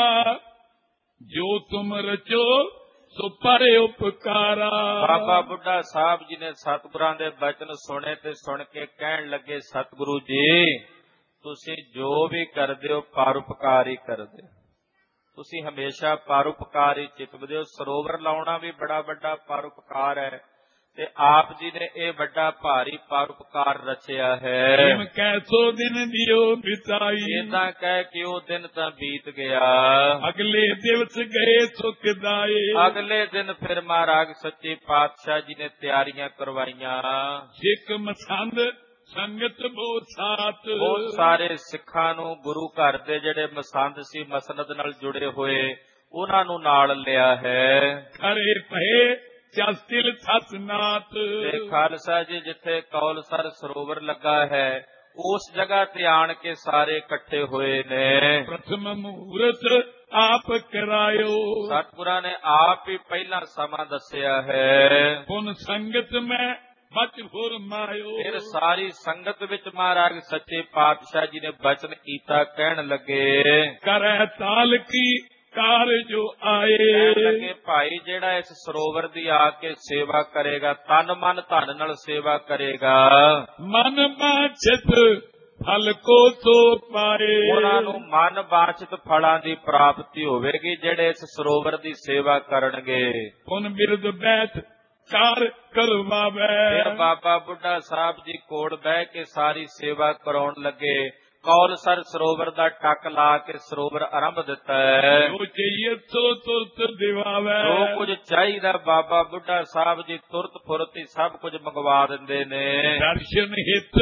ਜੋ ਤੁਮ ਰਚੋ ਸੋ ਪਰੇ ਉਪਕਾਰਾ। ਬਾਬਾ ਬੁੱਢਾ ਸਾਹਿਬ ਜੀ ਨੇ ਸਤਿਗੁਰਾਂ ਦੇ ਬਚਨ ਸੁਣੇ ਤੇ ਸੁਣ ਕੇ ਕਹਿਣ ਲੱਗੇ, ਸਤਿਗੁਰੂ ਜੀ ਤੁਸੀਂ ਜੋ ਵੀ ਕਰਦੇ ਹੋ ਪਰਉਪਕਾਰ ਹੀ ਕਰਦੇ ਹੋ, ਤੁਸੀਂ ਹਮੇਸ਼ਾ ਪਰਉਪਕਾਰ ਹੀ ਚਿਤਵਦੇ ਹੋ। ਸਰੋਵਰ ਲਾਉਣਾ ਵੀ ਬੜਾ ਵੱਡਾ ਪਰਉਪਕਾਰ ਹੈ, ਤੇ ਆਪ ਜੀ ਨੇ ਇਹ ਵੱਡਾ ਭਾਰੀ ਪਰਉਪਕਾਰ ਰਚਿਆ ਹੈ। ਜਿਮ ਕੈਸੋ ਦਿਨ ਦਿਓ ਬਿਤਾਈ, ਏਦਾਂ ਕਹਿ ਕੇ ਉਹ ਦਿਨ ਤਾਂ ਬੀਤ ਗਿਆ। ਅਗਲੇ ਦਿਵਸ ਗਏ ਸੁਖਦਾਏ, ਅਗਲੇ ਦਿਨ ਫਿਰ ਮਹਾਰਾਜ ਸੱਚੇ ਪਾਤਸ਼ਾਹ ਜੀ ਨੇ ਤਿਆਰੀਆਂ ਕਰਵਾਈਆਂ। ਸਿੱਖ ਮਸੰਦ ਸੰਗਤ ਬਹੁਤ ਸਾਥ, ਬਹੁਤ ਸਾਰੇ ਸਿੱਖਾਂ ਨੂੰ ਗੁਰੂ ਘਰ ਦੇ ਜਿਹੜੇ ਮਸੰਦ ਸੀ, ਮਸਨਦ ਨਾਲ ਜੁੜੇ ਹੋਏ, ਉਹਨਾਂ ਨੂੰ ਨਾਲ ਲਿਆ ਹੈ। ਖਰੇ ਪਏ ਚਸਤਿਲ ਸਤਨਾਥ, ਤੇ ਖਾਲਸਾ ਜੀ ਜਿੱਥੇ ਕੌਲਸਰ ਸਰੋਵਰ ਲੱਗਾ ਹੈ ਉਸ ਜਗ੍ਹਾ ਤੇ ਆਣ ਕੇ ਸਾਰੇ ਇਕੱਠੇ ਹੋਏ ਨੇ। ਪ੍ਰਥਮ ਮਹੂਰਤ ਆਪ ਕਰਾਇਓ, ਸਤਿਗੁਰਾਂ ਨੇ ਆਪ ਹੀ ਪਹਿਲਾ ਸਮਾਂ ਦੱਸਿਆ ਹੈ। ਪੁਨ ਸੰਗਤ ਮੈਂ ਬਚ ਫੁਰਮਾਇਓ, ਫਿਰ ਸਾਰੀ ਸੰਗਤ ਵਿੱਚ ਮਹਾਰਾਜ ਸੱਚੇ ਪਾਤਸ਼ਾਹ ਜੀ ਨੇ ਬਚਨ ਕੀਤਾ, ਕਹਿਣ ਲੱਗੇ, ਕਰੈ ਤਾਲ ਕੀ ਕਾਰਜੋ ਆਏ। ਕਹਿਣ ਲੱਗੇ ਭਾਈ ਜਿਹੜਾ ਇਸ ਸਰੋਵਰ ਦੀ ਆ ਕੇ ਸੇਵਾ ਕਰੇਗਾ, ਤਨ ਮਨ ਧਨ ਨਾਲ ਸੇਵਾ ਕਰੇਗਾ, ਮਨ ਬਾਛਿਤ ਫਲ ਕੋ ਸੋ ਪਾਏ। ਉਹਨਾਂ ਨੂੰ ਮਨ ਬਾਛਿਤ ਫਲਾਂ ਦੀ ਪ੍ਰਾਪਤੀ ਹੋਵੇਗੀ ਜਿਹੜੇ ਇਸ ਸਰੋਵਰ ਦੀ ਸੇਵਾ ਕਰਨਗੇ। ਪੁਨ ਬਿਰਦ ਬੈਠ ਕਾਰ ਕਰਵਾਵੇ। ਫਿਰ ਬਾਬਾ ਬੁੱਢਾ ਸਾਹਿਬ ਜੀ ਕੋਲ ਬਹਿ ਕੇ ਸਾਰੀ ਸੇਵਾ ਕਰਾਉਣ ਲੱਗੇ। ਕੌਲਸਰ ਸਰੋਵਰ ਦਾ ਟੱਕ ਲਾ ਕੇ ਸਰੋਵਰ ਆਰੰਭ ਦਿੱਤਾ ਹੈ। ਜੋ ਚਾਹੀਏ ਸੋ ਤੁਰਤ ਦਿਵਾਵੇ। ਜੋ ਕੁਝ ਚਾਹੀਦਾ ਬਾਬਾ ਬੁੱਢਾ ਸਾਹਿਬ ਜੀ ਤੁਰਤ ਫੁਰਤ ਹੀ ਸਭ ਕੁਝ ਮੰਗਵਾ ਦਿੰਦੇ ਨੇ। ਦਰਸ਼ਨ ਹਿਤ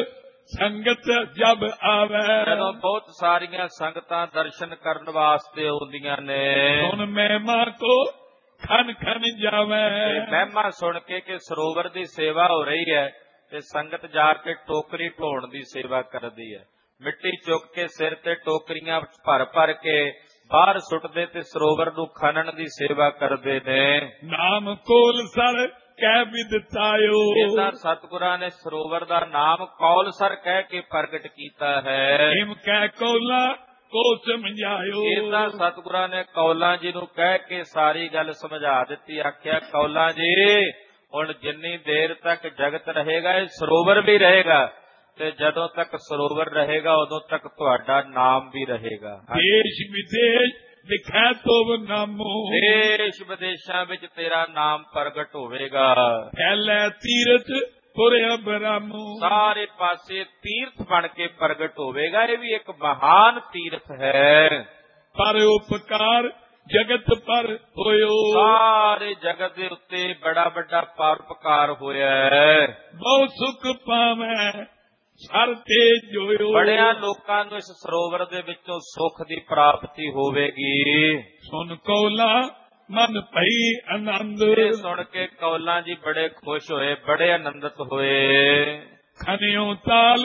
ਸੰਗਤ ਜਬ ਆਵੇ। ਜਦੋਂ ਬਹੁਤ ਸਾਰੀਆਂ ਸੰਗਤਾਂ ਦਰਸ਼ਨ ਕਰਨ ਵਾਸਤੇ ਆਉਂਦੀਆਂ ਨੇ, ਹੁਣ ਮਹਿਮਾ ਕੋ ਖਨ ਖਨ ਜਾਵੇ। ਮਹਿਮਾ ਸੁਣ ਕੇ ਕਿ ਸਰੋਵਰ ਦੀ ਸੇਵਾ ਹੋ ਰਹੀ ਹੈ ਤੇ ਸੰਗਤ ਜਾ ਕੇ ਟੋਕਰੀ ਢੋਣ ਦੀ ਸੇਵਾ ਕਰਦੀ ਹੈ। ਮਿੱਟੀ ਚੁੱਕ ਕੇ ਸਿਰ ਤੇ ਟੋਕਰੀਆਂ ਭਰ ਭਰ ਕੇ ਬਾਹਰ ਸੁੱਟਦੇ ਤੇ ਸਰੋਵਰ ਨੂੰ ਖਨਨ ਦੀ ਸੇਵਾ ਕਰਦੇ ਨੇ। ਨਾਮ ਕੋਲ ਸਰ ਕਹਿ ਵਿਦਤਾਇਓ। ਇਹਨਾਂ ਸਤਿਗੁਰਾਂ ਨੇ ਸਰੋਵਰ ਦਾ ਨਾਮ ਕੌਲਸਰ ਕਹਿ ਕੇ ਪ੍ਰਗਟ ਕੀਤਾ ਹੈ। ਹਿਮ ਕਹਿ ਕੌਲਾ ਕੋ ਸਮਝਾਇਓ। ਇਹਨਾਂ ਸਤਿਗੁਰਾਂ ਨੇ ਕੌਲਾਂ ਜੀ ਨੂੰ ਕਹਿ ਕੇ ਸਾਰੀ ਗੱਲ ਸਮਝਾ ਦਿੱਤੀ। ਆਖਿਆ ਕੌਲਾਂ ਜੀ ਹੁਣ ਜਿੰਨੀ ਦੇਰ ਤੱਕ ਜਗਤ ਰਹੇਗਾ ਇਹ ਸਰੋਵਰ ਵੀ ਰਹੇਗਾ, ਤੇ ਜਦੋਂ ਤੱਕ ਸਰੋਵਰ ਰਹੇਗਾ ਉਦੋਂ ਤੱਕ ਤੁਹਾਡਾ ਨਾਮ ਵੀ ਰਹੇਗਾ। ਦੇਸ਼ ਵਿਦੇਸ਼ ਦਿਖੈ ਤੋ ਨਾਮੋ। ਦੇਸ਼ ਵਿਦੇਸ਼ਾਂ ਵਿੱਚ ਤੇਰਾ ਨਾਮ ਪ੍ਰਗਟ ਹੋਵੇਗਾ। ਫੈਲੇ ਤੀਰਥ ਪੁਰਿਆ ਬ੍ਰਹਮੋ। ਸਾਰੇ ਪਾਸੇ ਤੀਰਥ ਬਣ ਕੇ ਪ੍ਰਗਟ ਹੋਵੇਗਾ। ਇਹ ਵੀ ਇੱਕ ਮਹਾਨ ਤੀਰਥ ਹੈ। ਪਰ ਉਪਕਾਰ ਜਗਤ ਪਰ ਹੋਇਓ। ਸਾਰੇ ਜਗਤ ਦੇ ਉੱਤੇ ਬੜਾ ਵੱਡਾ ਪਰਉਪਕਾਰ ਹੋਇਆ ਹੈ। ਬਹੁ ਸੁਖ ਪਾਵੈ ਸਰ ਤੇ ਜੋਇਓ। ਬੜਿਆਂ ਲੋਕਾਂ ਨੂੰ ਇਸ ਸਰੋਵਰ ਦੇ ਵਿੱਚੋਂ ਸੁੱਖ ਦੀ ਪ੍ਰਾਪਤੀ ਹੋਵੇਗੀ। ਸੁਨ ਕੌਲਾ ਮਨ ਭਈ ਆਨੰਦ। ਇਹ ਸੁਣ ਕੇ ਕੌਲਾਂ ਜੀ ਬੜੇ ਖੁਸ਼ ਹੋਏ, ਬੜੇ ਆਨੰਦਿਤ ਹੋਏ। ਖਨਿਓ ਤਾਲ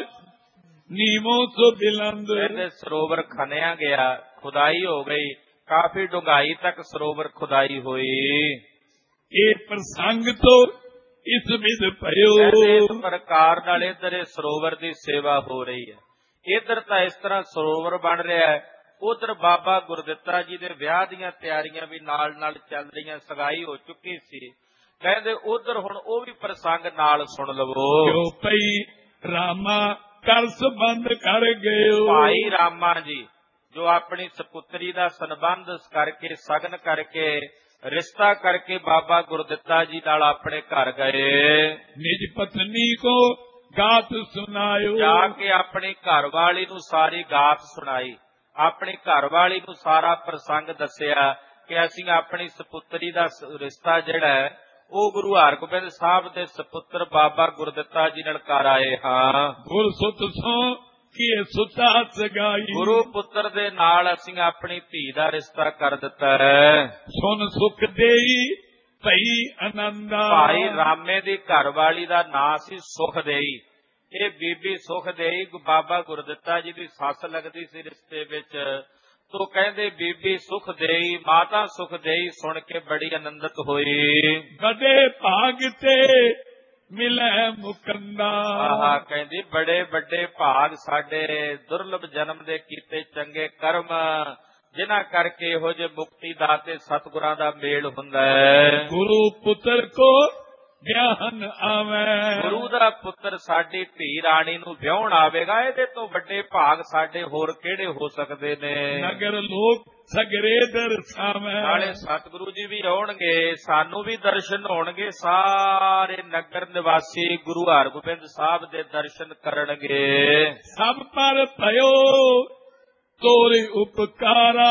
ਨੀਮੋ ਸੋ ਬਿਲੰਦ। ਇਹਦੇ ਸਰੋਵਰ ਖਨਿਆ ਗਿਆ, ਖੁਦਾਈ ਹੋ ਗਈ, ਕਾਫੀ ਡੂੰਘਾਈ ਤੱਕ ਸਰੋਵਰ ਖੁਦਾਈ ਹੋਈ। ਇਹ ਪ੍ਰਸੰਗ ਤੋਂ ਇਸ ਵਿਦ ਭਇਓ। ਇਸ ਪ੍ਰਕਾਰ ਨਾਲ ਇੱਧਰ ਇਹ ਸਰੋਵਰ ਦੀ ਸੇਵਾ ਹੋ ਰਹੀ ਹੈ। ਇੱਧਰ ਤਾਂ ਇਸ ਤਰ੍ਹਾਂ ਸਰੋਵਰ ਬਣ ਰਿਹਾ ਹੈ, ਉਧਰ ਬਾਬਾ ਗੁਰਦਿੱਤਾ ਜੀ ਦੇ ਵਿਆਹ ਦੀਆਂ ਤਿਆਰੀਆਂ ਵੀ ਨਾਲ ਨਾਲ ਚੱਲ ਰਹੀਆਂ। ਸਗਾਈ ਹੋ ਚੁੱਕੀ ਸੀ। ਕਹਿੰਦੇ ਉਧਰ ਹੁਣ ਉਹ ਵੀ ਪ੍ਰਸੰਗ ਨਾਲ ਸੁਣ ਲਵੋ। ਜੋ ਪਈ ਰਾਮਾ ਕਰ ਸੰਬੰਧ ਕਰ ਗਇਓ। ਭਾਈ ਰਾਮਾ ਜੀ ਜੋ ਆਪਣੀ ਸਪੁੱਤਰੀ ਦਾ ਸੰਬੰਧ ਕਰਕੇ ਸਗਨ ਕਰਕੇ ਰਿਸ਼ਤਾ ਕਰਕੇ ਬਾਬਾ ਗੁਰਦਿੱਤਾ ਜੀ ਨਾਲ ਆਪਣੇ ਘਰ ਗਏ। ਨਿਜ ਪਤਨੀ ਕੋ ਗਾਤ ਸੁਨਾਇਓ। ਜਾ ਕੇ ਆਪਣੀ ਘਰਵਾਲੀ ਨੂੰ ਸਾਰੀ ਗਾਤ ਸੁਣਾਈ। ਆਪਣੀ ਘਰਵਾਲੀ ਨੂੰ ਸਾਰਾ ਪ੍ਰਸੰਗ ਦੱਸਿਆ ਕਿ ਅਸੀਂ ਆਪਣੀ ਸਪੁੱਤਰੀ ਦਾ ਰਿਸ਼ਤਾ ਜਿਹੜਾ ਹੈ ਉਹ ਗੁਰੂ ਹਰਗੋਬਿੰਦ ਸਾਹਿਬ ਦੇ ਸਪੁੱਤਰ ਬਾਬਾ ਗੁਰਦਿੱਤਾ ਜੀ ਨਾਲ ਕਰ ਆਏ ਹਾਂ। ਗੁਰ ਸੁਤ ਸੋ ਕੀ ਸੁਤਾ ਸਗਾਈ। ਗੁਰੂ ਪੁੱਤਰ ਦੇ ਨਾਲ ਅਸੀਂ ਆਪਣੀ ਧੀ ਦਾ ਰਿਸ਼ਤਾ ਕਰ ਦਿੱਤਾ ਹੈ। ਸੁਨ ਸੁਖ ਦੇਈ ਭਈ ਆਨੰਦਾ। ਭਾਈ ਰਾਮੇ ਦੀ ਘਰਵਾਲੀ ਦਾ ਨਾਂ ਸੀ ਸੁਖ ਦੇਈ। ਇਹ ਬੀਬੀ ਸੁਖ ਦੇਈ ਬਾਬਾ ਗੁਰਦਿੱਤਾ ਜੀ ਦੀ ਸੱਸ ਲੱਗਦੀ ਸੀ ਰਿਸ਼ਤੇ ਵਿੱਚ। ਤੋ ਕਹਿੰਦੇ ਬੀਬੀ ਸੁਖ ਦੇਈ, ਮਾਤਾ ਸੁਖ ਦੇਈ ਸੁਣ ਕੇ ਬੜੀ ਆਨੰਦਿਤ ਹੋਈ। ਕਦੇ ਭਾਗ ਤੇ ਮਿਲੇ ਮੁਕੰਦਾ। ਆਹਾ ਕਹਿੰਦੀ ਬੜੇ ਵੱਡੇ ਭਾਗ ਸਾਡੇ ਦੁਰਲਭ ਜਨਮ ਦੇ ਕੀਤੇ ਚੰਗੇ ਕਰਮ ਜਿਨ੍ਹਾਂ ਕਰਕੇ ਇਹੋ ਜਿਹੇ ਮੁਕਤੀ ਦਾਤੇ ਸਤਿਗੁਰਾਂ ਦਾ ਮੇਲ ਹੁੰਦਾ ਹੈ। ਗੁਰੂ ਪੁੱਤਰ ਕੋ ਵਿਆਹਨ ਆਵੇ। ਗੁਰੂ ਦਾ ਪੁੱਤਰ ਸਾਡੀ ਧੀ ਰਾਣੀ ਨੂੰ ਵਿਆਹਣ ਆਵੇਗਾ। ਇਹਦੇ ਤੋਂ ਵੱਡੇ ਭਾਗ ਸਾਡੇ ਹੋਰ ਕਿਹੜੇ ਹੋ ਸਕਦੇ ਨੇ। ਨਗਰ ਲੋਕ ਸਗਰੇ ਦਰਸਾਵੇ। ਨਾਲੇ ਸਤਿਗੁਰੂ ਜੀ ਵੀ ਆਉਣਗੇ, ਸਾਨੂੰ ਵੀ ਦਰਸ਼ਨ ਹੋਣਗੇ। ਸਾਰੇ ਨਗਰ ਨਿਵਾਸੀ ਗੁਰੂ ਹਰਗੋਬਿੰਦ ਸਾਹਿਬ ਦੇ ਦਰਸ਼ਨ ਕਰਨਗੇ। ਸਭ ਪਰ ਭਇਓ ਤੋਰੇ ਉਪਕਾਰਾ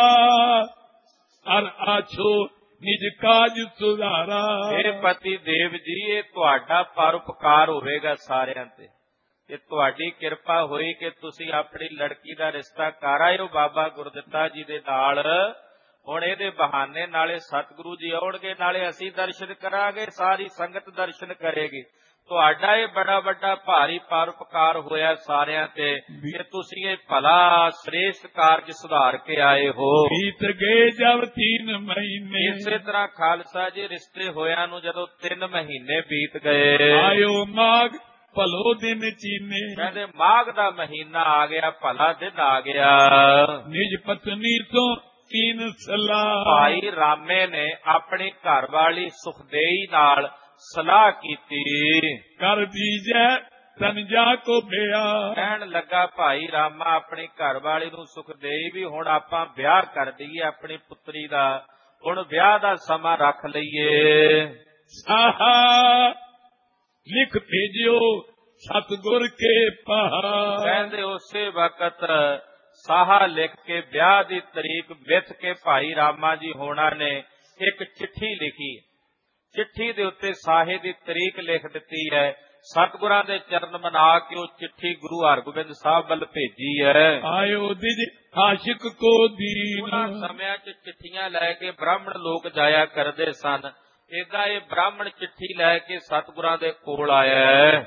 ਅਰ ਆਛੋ ਨਿਜ ਕਾਜ ਸੁਧਾਰਾ। ਇਹ ਪਤੀ ਦੇਵ ਜੀ ਇਹ ਤੁਹਾਡਾ ਪਰਉਪਕਾਰ ਹੋਵੇਗਾ ਸਾਰਿਆਂ ਤੇ। ਇਹ ਤੁਹਾਡੀ ਕਿਰਪਾ ਹੋਈ ਕਿ ਤੁਸੀਂ ਆਪਣੀ ਲੜਕੀ ਦਾ ਰਿਸ਼ਤਾ ਕਰ ਆਏ ਹੋ ਬਾਬਾ ਗੁਰਦਿੱਤਾ ਜੀ ਦੇ ਨਾਲ। ਹੁਣ ਇਹਦੇ ਬਹਾਨੇ ਨਾਲੇ ਸਤਿਗੁਰੂ ਜੀ ਆਉਣਗੇ, ਨਾਲੇ ਅਸੀਂ ਦਰਸ਼ਨ ਕਰਾਂਗੇ, ਸਾਰੀ ਸੰਗਤ ਦਰਸ਼ਨ ਕਰੇਗੀ। ਤੁਹਾਡਾ ਇਹ ਬੜਾ ਵੱਡਾ ਭਾਰੀ ਪਰਉਪਕਾਰ ਹੋਇਆ ਸਾਰਿਆਂ ਤੇ ਕਿ ਤੁਸੀਂ ਇਹ ਭਲਾ ਸ੍ਰੇਸ਼ਟ ਕਾਰਜ ਸੁਧਾਰ ਕੇ ਆਏ ਹੋ। ਬੀਤ ਗਏ ਜਦ ਤਿੰਨ ਮਹੀਨੇ। ਇਸੇ ਤਰ੍ਹਾਂ ਖਾਲਸਾ ਜੀ ਰਿਸ਼ਤੇ ਹੋਇਆਂ ਨੂੰ ਜਦੋਂ ਤਿੰਨ ਮਹੀਨੇ ਬੀਤ ਗਏ, ਆਇਓ ਮਾਘ ਭਲੋ ਦਿਨ ਚੀਨੇ। ਕਹਿੰਦੇ ਮਾਘ ਦਾ ਮਹੀਨਾ ਆ ਗਿਆ, ਭਲਾ ਦਿਨ ਆ ਗਿਆ। ਨਿਜ ਪਤਨੀ ਤੋਂ ਕੀਨ ਸਲਾਹ। ਭਾਈ ਰਾਮੇ ਨੇ ਆਪਣੀ ਘਰਵਾਲੀ ਸੁਖਦੇਈ ਨਾਲ ਸਲਾਹ ਕੀਤੀ। ਕਰ ਦੀਜੈ ਤਨਜਾ ਕੋ ਬਿਆ। ਕਹਿਣ ਲੱਗਾ ਭਾਈ ਰਾਮਾ ਆਪਣੀ ਘਰਵਾਲੀ ਨੂੰ ਸੁਖਦੇਈ ਵੀ ਹੁਣ ਆਪਾਂ ਵਿਆਹ ਕਰ ਦਈਏ ਆਪਣੀ ਪੁੱਤਰੀ ਦਾ, ਹੁਣ ਵਿਆਹ ਦਾ ਸਮਾਂ ਰੱਖ ਲਈਏ। ਸਾਹਾ ਲਿਖ ਭੇਜਿਓ ਸਤਿਗੁਰ ਕੇ ਪਹਾ। ਕਹਿੰਦੇ ਉਸੇ ਵਕਤ ਸਾਹਾ ਲਿਖ ਕੇ ਵਿਆਹ ਦੀ ਤਰੀਕ ਵਿਥ ਕੇ ਭਾਈ ਰਾਮਾ ਜੀ ਹੋਣਾ ਨੇ ਇੱਕ ਚਿੱਠੀ ਲਿਖੀ। ਚਿੱਠੀ ਦੇ ਉੱਤੇ ਸਾਹੇ ਦੀ ਤਰੀਕ ਲਿਖ ਦਿੱਤੀ ਹੈ। ਸਤਿਗੁਰਾਂ ਦੇ ਚਰਨ ਮਨਾ ਕੇ ਉਹ ਚਿੱਠੀ ਗੁਰੂ ਹਰਗੋਬਿੰਦ ਸਾਹਿਬ ਵੱਲ ਭੇਜੀ ਹੈ। ਆਇਓ ਦਿਜ ਆਸ਼ਿਕ ਕੋ ਦੀਨ। ਉਹਨਾਂ ਸਮਿਆਂ 'ਚ ਚਿੱਠੀਆਂ ਲੈ ਕੇ ਬ੍ਰਾਹਮਣ ਲੋਕ ਜਾਇਆ ਕਰਦੇ ਸਨ। ਏਦਾਂ ਇਹ ਬ੍ਰਾਹਮਣ ਚਿੱਠੀ ਲੈ ਕੇ ਸਤਿਗੁਰਾਂ ਦੇ ਕੋਲ ਆਇਆ ਹੈ।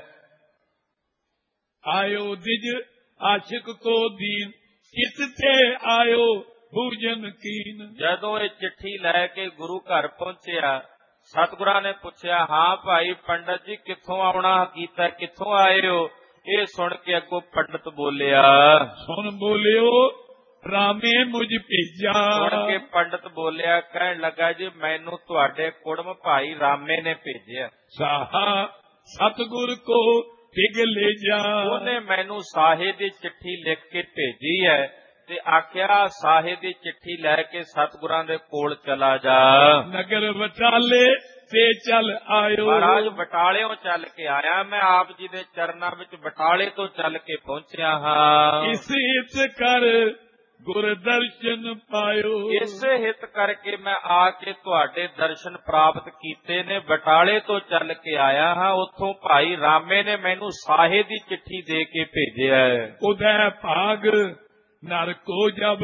ਆਇਓ ਦਿਜ ਆਸ਼ਿਕ ਕੋ ਦੀਨ ਕਿਤ ਤੇ ਆਇਓ ਭੂਜਨ ਕੀਨ। ਜਦੋਂ ਇਹ ਚਿੱਠੀ ਲੈ ਕੇ ਗੁਰੂ ਘਰ ਪਹੁੰਚਿਆ, ਸਤਿਗੁਰਾਂ ਨੇ ਪੁੱਛਿਆ, ਹਾਂ ਭਾਈ ਪੰਡਤ ਜੀ ਕਿੱਥੋਂ ਆਉਣਾ ਕੀਤਾ, ਕਿੱਥੋਂ ਆਏ ਹੋ? ਇਹ ਸੁਣ ਕੇ ਅੱਗੋਂ ਪੰਡਤ ਬੋਲਿਆ, ਸੁਣ ਬੋਲਿਓ ਰਾਮੇ ਮੁਝ ਭੇਜਾ। ਸੁਣ ਕੇ ਪੰਡਤ ਬੋਲਿਆ, ਕਹਿਣ ਲੱਗਾ ਜੀ ਮੈਨੂੰ ਤੁਹਾਡੇ ਕੁੜਮ ਭਾਈ ਰਾਮੇ ਨੇ ਭੇਜਿਆ। ਸਾਹਾ ਸਤਿਗੁਰ ਕੋ ਪਿਗ ਲੈ ਜਾ। ਉਹਨੇ ਮੈਨੂੰ ਸਾਹੇ ਦੀ ਚਿੱਠੀ ਲਿਖ ਕੇ ਭੇਜੀ ਹੈ ਤੇ ਆਖਿਆ ਸਾਹੇ ਦੀ ਚਿੱਠੀ ਲੈ ਕੇ ਸਤਿਗੁਰਾਂ ਦੇ ਕੋਲ ਚਲਾ ਜਾ। ਨਗਰ ਬਟਾਲੇ ਤੇ ਚੱਲ ਆਇਓ। ਮਹਾਰਾਜ ਬਟਾਲਿਓਂ ਚੱਲ ਕੇ ਆਇਆ ਮੈਂ, ਆਪ ਜੀ ਦੇ ਚਰਨਾਂ ਵਿੱਚ ਬਟਾਲੇ ਤੋਂ ਚੱਲ ਕੇ ਪਹੁੰਚਿਆ ਹਾਂ। ਇਸ ਹਿੱਤ ਕਰ ਗੁਰ ਦਰਸ਼ਨ ਪਾਇਓ। ਇਸੇ ਹਿੱਤ ਕਰਕੇ ਮੈਂ ਆ ਕੇ ਤੁਹਾਡੇ ਦਰਸ਼ਨ ਪ੍ਰਾਪਤ ਕੀਤੇ ਨੇ। ਬਟਾਲੇ ਤੋਂ ਚੱਲ ਕੇ ਆਇਆ ਹਾਂ, ਉੱਥੋਂ ਭਾਈ ਰਾਮੇ ਨੇ ਮੈਨੂੰ ਸਾਹੇ ਦੀ ਚਿੱਠੀ ਦੇ ਕੇ ਭੇਜਿਆ। ਉਦੈ ਭਾਗ ਨਰ ਕੋ ਜਬ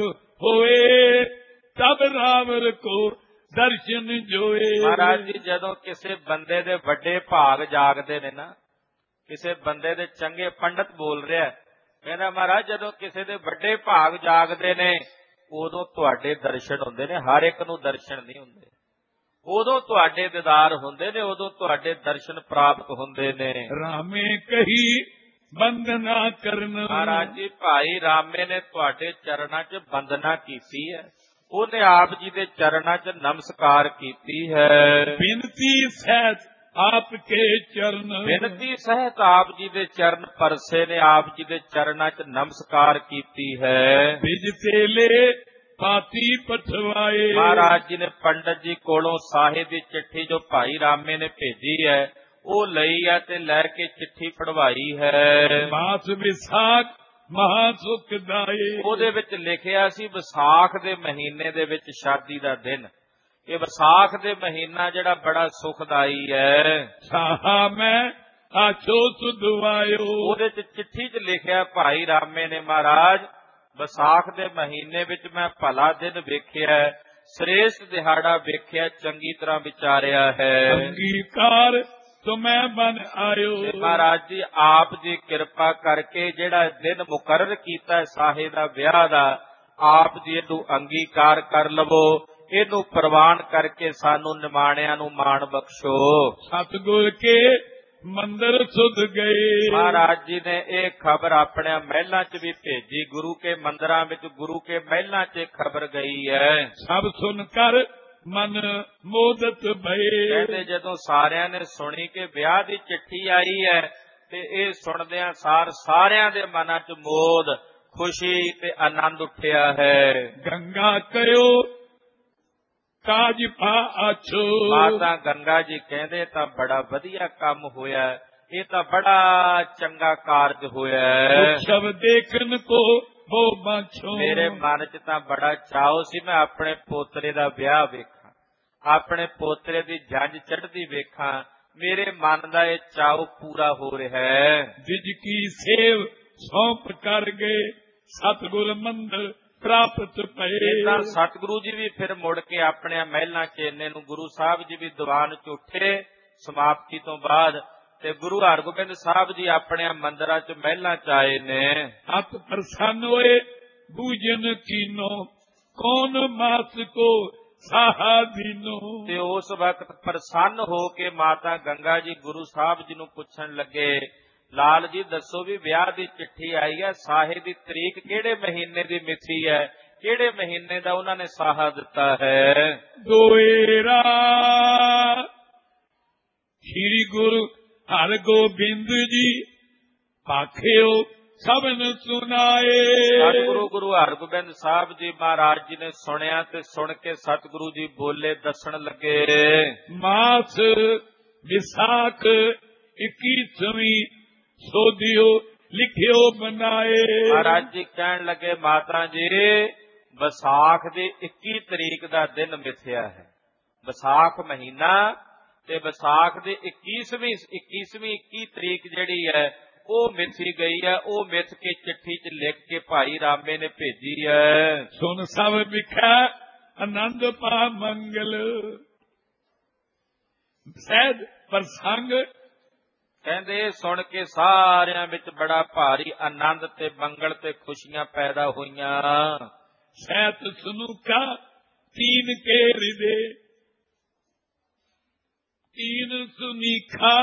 ਹੋਏ ਤਬ ਰਾਵਰ ਕੋ ਦਰਸ਼ਨ ਜੋਏ। ਮਹਾਰਾਜ ਜੀ ਜਦੋਂ ਕਿਸੇ ਬੰਦੇ ਦੇ ਵੱਡੇ ਭਾਗ ਜਾਗਦੇ ਨੇ ਨਾ, ਕਿਸੇ ਬੰਦੇ ਦੇ ਚੰਗੇ ਪੰਡਤ ਬੋਲ ਰਿਹਾ, ਕਹਿੰਦਾ ਮਹਾਰਾਜ ਜਦੋਂ ਕਿਸੇ ਦੇ ਵੱਡੇ ਭਾਗ ਜਾਗਦੇ ਨੇ ਉਦੋਂ ਤੁਹਾਡੇ ਦਰਸ਼ਨ ਹੁੰਦੇ ਨੇ, ਹਰ ਇੱਕ ਨੂੰ ਦਰਸ਼ਨ ਨਹੀਂ ਹੁੰਦੇ। ਉਦੋਂ ਤੁਹਾਡੇ ਦੀਦਾਰ ਹੁੰਦੇ ਨੇ, ਉਦੋਂ ਤੁਹਾਡੇ ਦਰਸ਼ਨ ਪ੍ਰਾਪਤ ਹੁੰਦੇ ਨੇ। ਰਾਮੇ ਕਹੀ ਬੰਦਨਾ ਕਰਨ। ਮਹਾਰਾਜ ਜੀ ਭਾਈ ਰਾਮੇ ਨੇ ਤੁਹਾਡੇ ਚਰਨਾਂ 'ਚ ਬੰਦਨਾ ਕੀਤੀ ਹੈ, ਉਹਨੇ ਆਪ ਜੀ ਦੇ ਚਰਨਾਂ 'ਚ ਨਮਸਕਾਰ ਕੀਤੀ ਹੈ। ਬੇਨਤੀ ਸਹਿਤ ਆਪ ਕੇ ਚਰਨ। ਬੇਨਤੀ ਸਹਿਤ ਆਪ ਜੀ ਦੇ ਚਰਨ ਪਰਸੇ ਨੇ, ਆਪ ਜੀ ਦੇ ਚਰਨਾਂ 'ਚ ਨਮਸਕਾਰ ਕੀਤੀ ਹੈ। ਬਿਜ ਤੇਲੇ ਪਾਤੀ ਪਠਵਾਏ। ਮਹਾਰਾਜ ਜੀ ਨੇ ਪੰਡਤ ਜੀ ਕੋਲੋਂ ਸਾਹੇ ਦੀ ਚਿੱਠੀ ਜੋ ਭਾਈ ਰਾਮੇ ਨੇ ਭੇਜੀ ਹੈ ਉਹ ਲਈ ਹੈ ਤੇ ਲੈ ਕੇ ਚਿੱਠੀ ਪੜਵਾਈ ਹੈ। ਮਾਸ ਵਿਸਾਖ ਮਹਾ ਸੁਖਦਾਈ। ਉਹਦੇ ਵਿੱਚ ਲਿਖਿਆ ਸੀ ਵਿਸਾਖ ਦੇ ਮਹੀਨੇ ਦੇ ਵਿੱਚ ਸ਼ਾਦੀ ਦਾ ਦਿਨ। ਇਹ ਵਿਸਾਖ ਦੇ ਮਹੀਨਾ ਜਿਹੜਾ ਬੜਾ ਸੁਖਦਾਈ ਹੈ। ਸਾਹਾ ਮੈਂ ਆਛੋ ਸੁਧਵਾਇਓ। ਉਹਦੇ ਚ ਚਿੱਠੀ ਚ ਲਿਖਿਆ ਭਾਈ ਰਾਮੇ ਨੇ, ਮਹਾਰਾਜ ਵਿਸਾਖ ਦੇ ਮਹੀਨੇ ਵਿੱਚ ਮੈਂ ਭਲਾ ਦਿਨ ਵੇਖਿਆ, ਸ੍ਰੇਸ਼ਟ ਦਿਹਾੜਾ ਵੇਖਿਆ, ਚੰਗੀ ਤਰ੍ਹਾਂ ਵਿਚਾਰਿਆ ਹੈ। ਅੰਗੀਕਾਰ ਤੁਮੈ ਬਨ ਆਇਓ। ਮਹਾਰਾਜ ਜੀ ਆਪ ਜੀ ਕਿਰਪਾ ਕਰਕੇ ਜਿਹੜਾ ਦਿਨ ਮੁਕਰਰ ਕੀਤਾ ਸਾਹੇ ਦਾ ਵਿਆਹ ਦਾ, ਆਪ ਜੀ ਇਹਨੂੰ ਅੰਗੀਕਾਰ ਕਰ ਲਵੋ, ਇਹਨੂੰ ਪ੍ਰਵਾਨ ਕਰਕੇ ਸਾਨੂੰ ਨਿਮਾਣਿਆਂ ਨੂੰ ਮਾਣ ਬਖਸ਼ੋ। ਸਤਿਗੁਰ ਕੇ ਮੰਦਰ ਸੁਧ ਗਏ। ਮਹਾਰਾਜ ਜੀ ਨੇ ਇਹ ਖਬਰ ਆਪਣੇ ਮਹਿਲਾਂ 'ਚ ਵੀ ਭੇਜੀ, ਗੁਰੂ ਕੇ ਮੰਦਰਾਂ ਵਿੱਚ, ਗੁਰੂ ਕੇ ਮਹਿਲਾਂ 'ਚ ਖਬਰ ਗਈ ਹੈ। ਸਭ ਸੁਣ ਕਰ ਮਨ ਮੋਦਤ ਭਏ। ਕਹਿੰਦੇ ਜਦੋਂ ਸਾਰਿਆਂ ਨੇ ਸੁਣੀ ਕਿ ਵਿਆਹ ਦੀ ਚਿੱਠੀ ਆਈ ਹੈ ਤੇ ਇਹ ਸੁਣਦਿਆਂ ਸਾਰ ਸਾਰਿਆਂ ਦੇ ਮਨਾਂ 'ਚ ਮੋਦ, ਖੁਸ਼ੀ ਤੇ ਆਨੰਦ ਉੱਠਿਆ ਹੈ। ਗੰਗਾ ਕਯੋ ਕਾਜ ਪਾ ਆਛੋ। ਮਾਤਾ ਗੰਗਾ ਜੀ ਕਹਿੰਦੇ ਤਾਂ ਬੜਾ ਵਧੀਆ ਕੰਮ ਹੋਇਆ, ਇਹ ਤਾਂ ਬੜਾ ਚੰਗਾ ਕਾਰਜ ਹੋਇਆ। ਸ਼ਬ ਦੇਖਣ ਕੋ ਹੋ ਬਾਛੋ। ਮੇਰੇ ਮਨ 'ਚ ਤਾਂ ਬੜਾ ਚਾਅ ਸੀ ਮੈਂ ਆਪਣੇ ਪੋਤਰੇ ਦਾ ਵਿਆਹ ਵੇਖਾਂ, ਆਪਣੇ ਪੋਤਰੇ ਦੀ ਜੰਝ ਚੜ੍ਹਦੀ ਵੇਖਾਂ। ਮੇਰੇ ਮਨ ਦਾ ਇਹ ਚਾਅ ਪੂਰਾ ਹੋ ਰਿਹਾ ਹੈ। ਜਿਜ ਕੀ ਸੇਵ ਸੌਂਪ ਕਰ ਗਏ ਸਤਿਗੁਰ ਮੰਦਰ ਪ੍ਰਾਪਤ ਪਏ। ਤਾਂ ਸਤਿਗੁਰੂ ਜੀ ਵੀ ਫਿਰ ਮੁੜ ਕੇ ਆਪਣੇ ਮਹਿਲਾਂ 'ਚ ਇੰਨੇ ਨੂੰ ਗੁਰੂ ਸਾਹਿਬ ਜੀ ਵੀ ਦੀਵਾਨ 'ਚ ਉੱਠੇ ਸਮਾਪਤੀ ਤੋਂ ਬਾਅਦ, ਤੇ ਗੁਰੂ ਹਰਗੋਬਿੰਦ ਸਾਹਿਬ ਜੀ ਆਪਣੇ ਮੰਦਰਾਂ 'ਚ ਮਹਿਲਾਂ 'ਚ ਆਏ ਨੇ। ਅਤ ਪ੍ਰਸੰਨ ਹੋਏ ਬੂਜਨ ਕੀਨੋ ਕੌਣ ਮਾਸ ਕੋ ਸਾਹਾ ਦੀਨੋ। ਤੇ ਉਸ ਵਕਤ ਪ੍ਰਸੰਨ ਹੋ ਕੇ ਮਾਤਾ ਗੰਗਾ ਜੀ ਗੁਰੂ ਸਾਹਿਬ ਜੀ ਨੂੰ ਪੁੱਛਣ ਲੱਗੇ, ਲਾਲ ਜੀ ਦੱਸੋ ਵੀ ਵਿਆਹ ਦੀ ਚਿੱਠੀ ਆਈ ਹੈ, ਸਾਹੇ ਦੀ ਤਰੀਕ ਕਿਹੜੇ ਮਹੀਨੇ ਦੀ ਮਿੱਥੀ ਹੈ, ਕਿਹੜੇ ਮਹੀਨੇ ਦਾ ਉਹਨਾਂ ਨੇ ਸਾਹਾ ਦਿੱਤਾ ਹੈ? ਦੋਏਰਾ ਸ੍ਰੀ ਗੁਰੂ ਹਰਗੋਬਿੰਦ ਜੀ ਆਖਿਓ ਸਭਨ ਸੁਨਾਏ। ਸਤਿਗੁਰੂ ਗੁਰੂ ਹਰਗੋਬਿੰਦ ਸਾਹਿਬ ਜੀ ਮਹਾਰਾਜ ਜੀ ਨੇ ਸੁਣਿਆ ਤੇ ਸੁਣ ਕੇ ਸਤਿਗੁਰੂ ਜੀ ਬੋਲੇ, ਦੱਸਣ ਲੱਗੇ। ਮਾਸ ਵਿਸਾਖ ਇੱਕੀਸਵੀਂ ਸੋਧਿਓ ਲਿਖਿਓ ਬਣਾਏ। ਮਹਾਰਾਜ ਜੀ ਕਹਿਣ ਲੱਗੇ, ਮਾਤਾ ਜੀ ਵਿਸਾਖ ਦੀ ਇੱਕੀ ਤਰੀਕ ਦਾ ਦਿਨ ਮਿਥਿਆ ਹੈ। ਵਿਸਾਖ ਮਹੀਨਾ ਤੇ ਵਿਸਾਖ ਦੀ ਇੱਕੀਸਵੀਂ ਇੱਕੀਸਵੀਂ ਇੱਕੀ ਤਰੀਕ ਜਿਹੜੀ ਹੈ ਉਹ ਮਿਥੀ ਗਈ ਹੈ। ਉਹ ਮਿਥ ਕੇ ਚਿੱਠੀ 'ਚ ਲਿਖ ਕੇ ਭਾਈ ਰਾਮੇ ਨੇ ਭੇਜੀ ਹੈ। ਸੁਣ ਸਭ ਵਿਖਾ ਆਨੰਦ ਪਾ ਮੰਗਲ। ਸਹਿਜ ਪ੍ਰਸੰਗ ਕਹਿੰਦੇ ਸੁਣ ਕੇ ਸਾਰਿਆਂ ਵਿੱਚ ਬੜਾ ਭਾਰੀ ਆਨੰਦ ਤੇ ਮੰਗਲ ਤੇ ਖੁਸ਼ੀਆਂ ਪੈਦਾ ਹੋਈਆਂ। ਸਹਿਤ ਸੁਨੂਕਾ ਤੀਨ ਕੇ ਹਿਰਦੇ ਤੀਨ ਸੁਨੀਖਾ।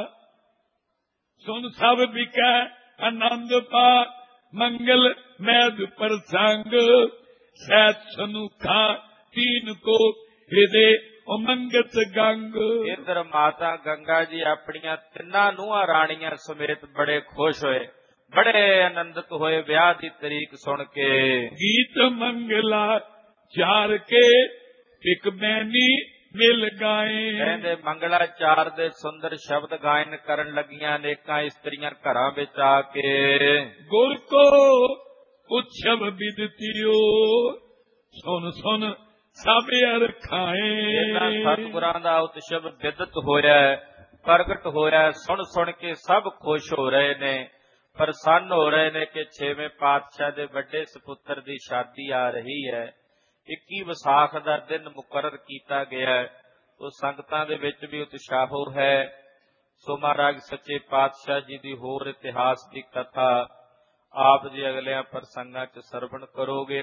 ਸੁਨ ਸਭ ਵਿਕੈ ਆਨੰਦ ਪਾ ਮੰਗਲ ਮੈਦ ਪ੍ਰਸੰਗ। ਸਹਿਤ ਸੁਨੂਖਾ ਤੀਨ ਕੋ ਹਿਰਦੇ ਉਮੰਗਤ ਗੰਗ। ਇਧਰ ਮਾਤਾ ਗੰਗਾ ਜੀ ਆਪਣੀਆਂ ਤਿੰਨਾਂ ਨੂੰਹਾਂ ਰਾਣੀਆਂ ਸਮੇਤ ਬੜੇ ਖੁਸ਼ ਹੋਏ, ਬੜੇ ਆਨੰਦਿਤ ਹੋਏ ਵਿਆਹ ਦੀ ਤਰੀਕ ਸੁਣ ਕੇ। ਗੀਤ ਮੰਗਲਾ ਚਾਰ ਕੇ ਇੱਕ ਬੈਨੀ ਮਿਲ ਗਾਏ। ਕਹਿੰਦੇ ਮੰਗਲਾਚਾਰ ਦੇ ਸੁੰਦਰ ਸ਼ਬਦ ਗਾਇਨ ਕਰਨ ਲੱਗੀਆਂ ਅਨੇਕਾਂ ਇਸਤਰੀਆਂ ਘਰਾਂ ਵਿੱਚ ਆ ਕੇ। ਗੁਰ ਕੋ ਉਤਸਵ ਵਿਦਿਤਿਓ ਸੁਨ ਸੁਨ ਸਭ ਅਰ ਖਾਏ। ਇਹਨਾਂ ਸਤਿਗੁਰਾਂ ਦਾ ਉਤਸਵ ਵਿਦਿਤ ਹੋਇਆ, ਪ੍ਰਗਟ ਹੋਇਆ, ਸੁਣ ਸੁਣ ਕੇ ਸਭ ਖੁਸ਼ ਹੋ ਰਹੇ ਨੇ, ਪ੍ਰਸੰਨ ਹੋ ਰਹੇ ਨੇ ਕਿ ਛੇਵੇਂ ਪਾਤਸ਼ਾਹ ਦੇ ਵੱਡੇ ਸਪੁੱਤਰ ਦੀ ਸ਼ਾਦੀ ਆ ਰਹੀ ਹੈ। ਇੱਕੀ ਵਿਸਾਖ ਦਾ ਦਿਨ ਮੁਕਰਰ ਕੀਤਾ ਗਿਆ। ਉਹ ਸੰਗਤਾਂ ਦੇ ਵਿੱਚ ਵੀ ਉਤਸ਼ਾਹ ਹੈ। ਸੋ ਮਹਾਰਾਜ ਸੱਚੇ ਪਾਤਸ਼ਾਹ ਜੀ ਦੀ ਹੋਰ ਇਤਿਹਾਸ ਦੀ ਕਥਾ ਆਪ ਜੀ ਅਗਲਿਆਂ ਪ੍ਰਸੰਗਾਂ 'ਚ ਸਰਵਣ ਕਰੋਗੇ।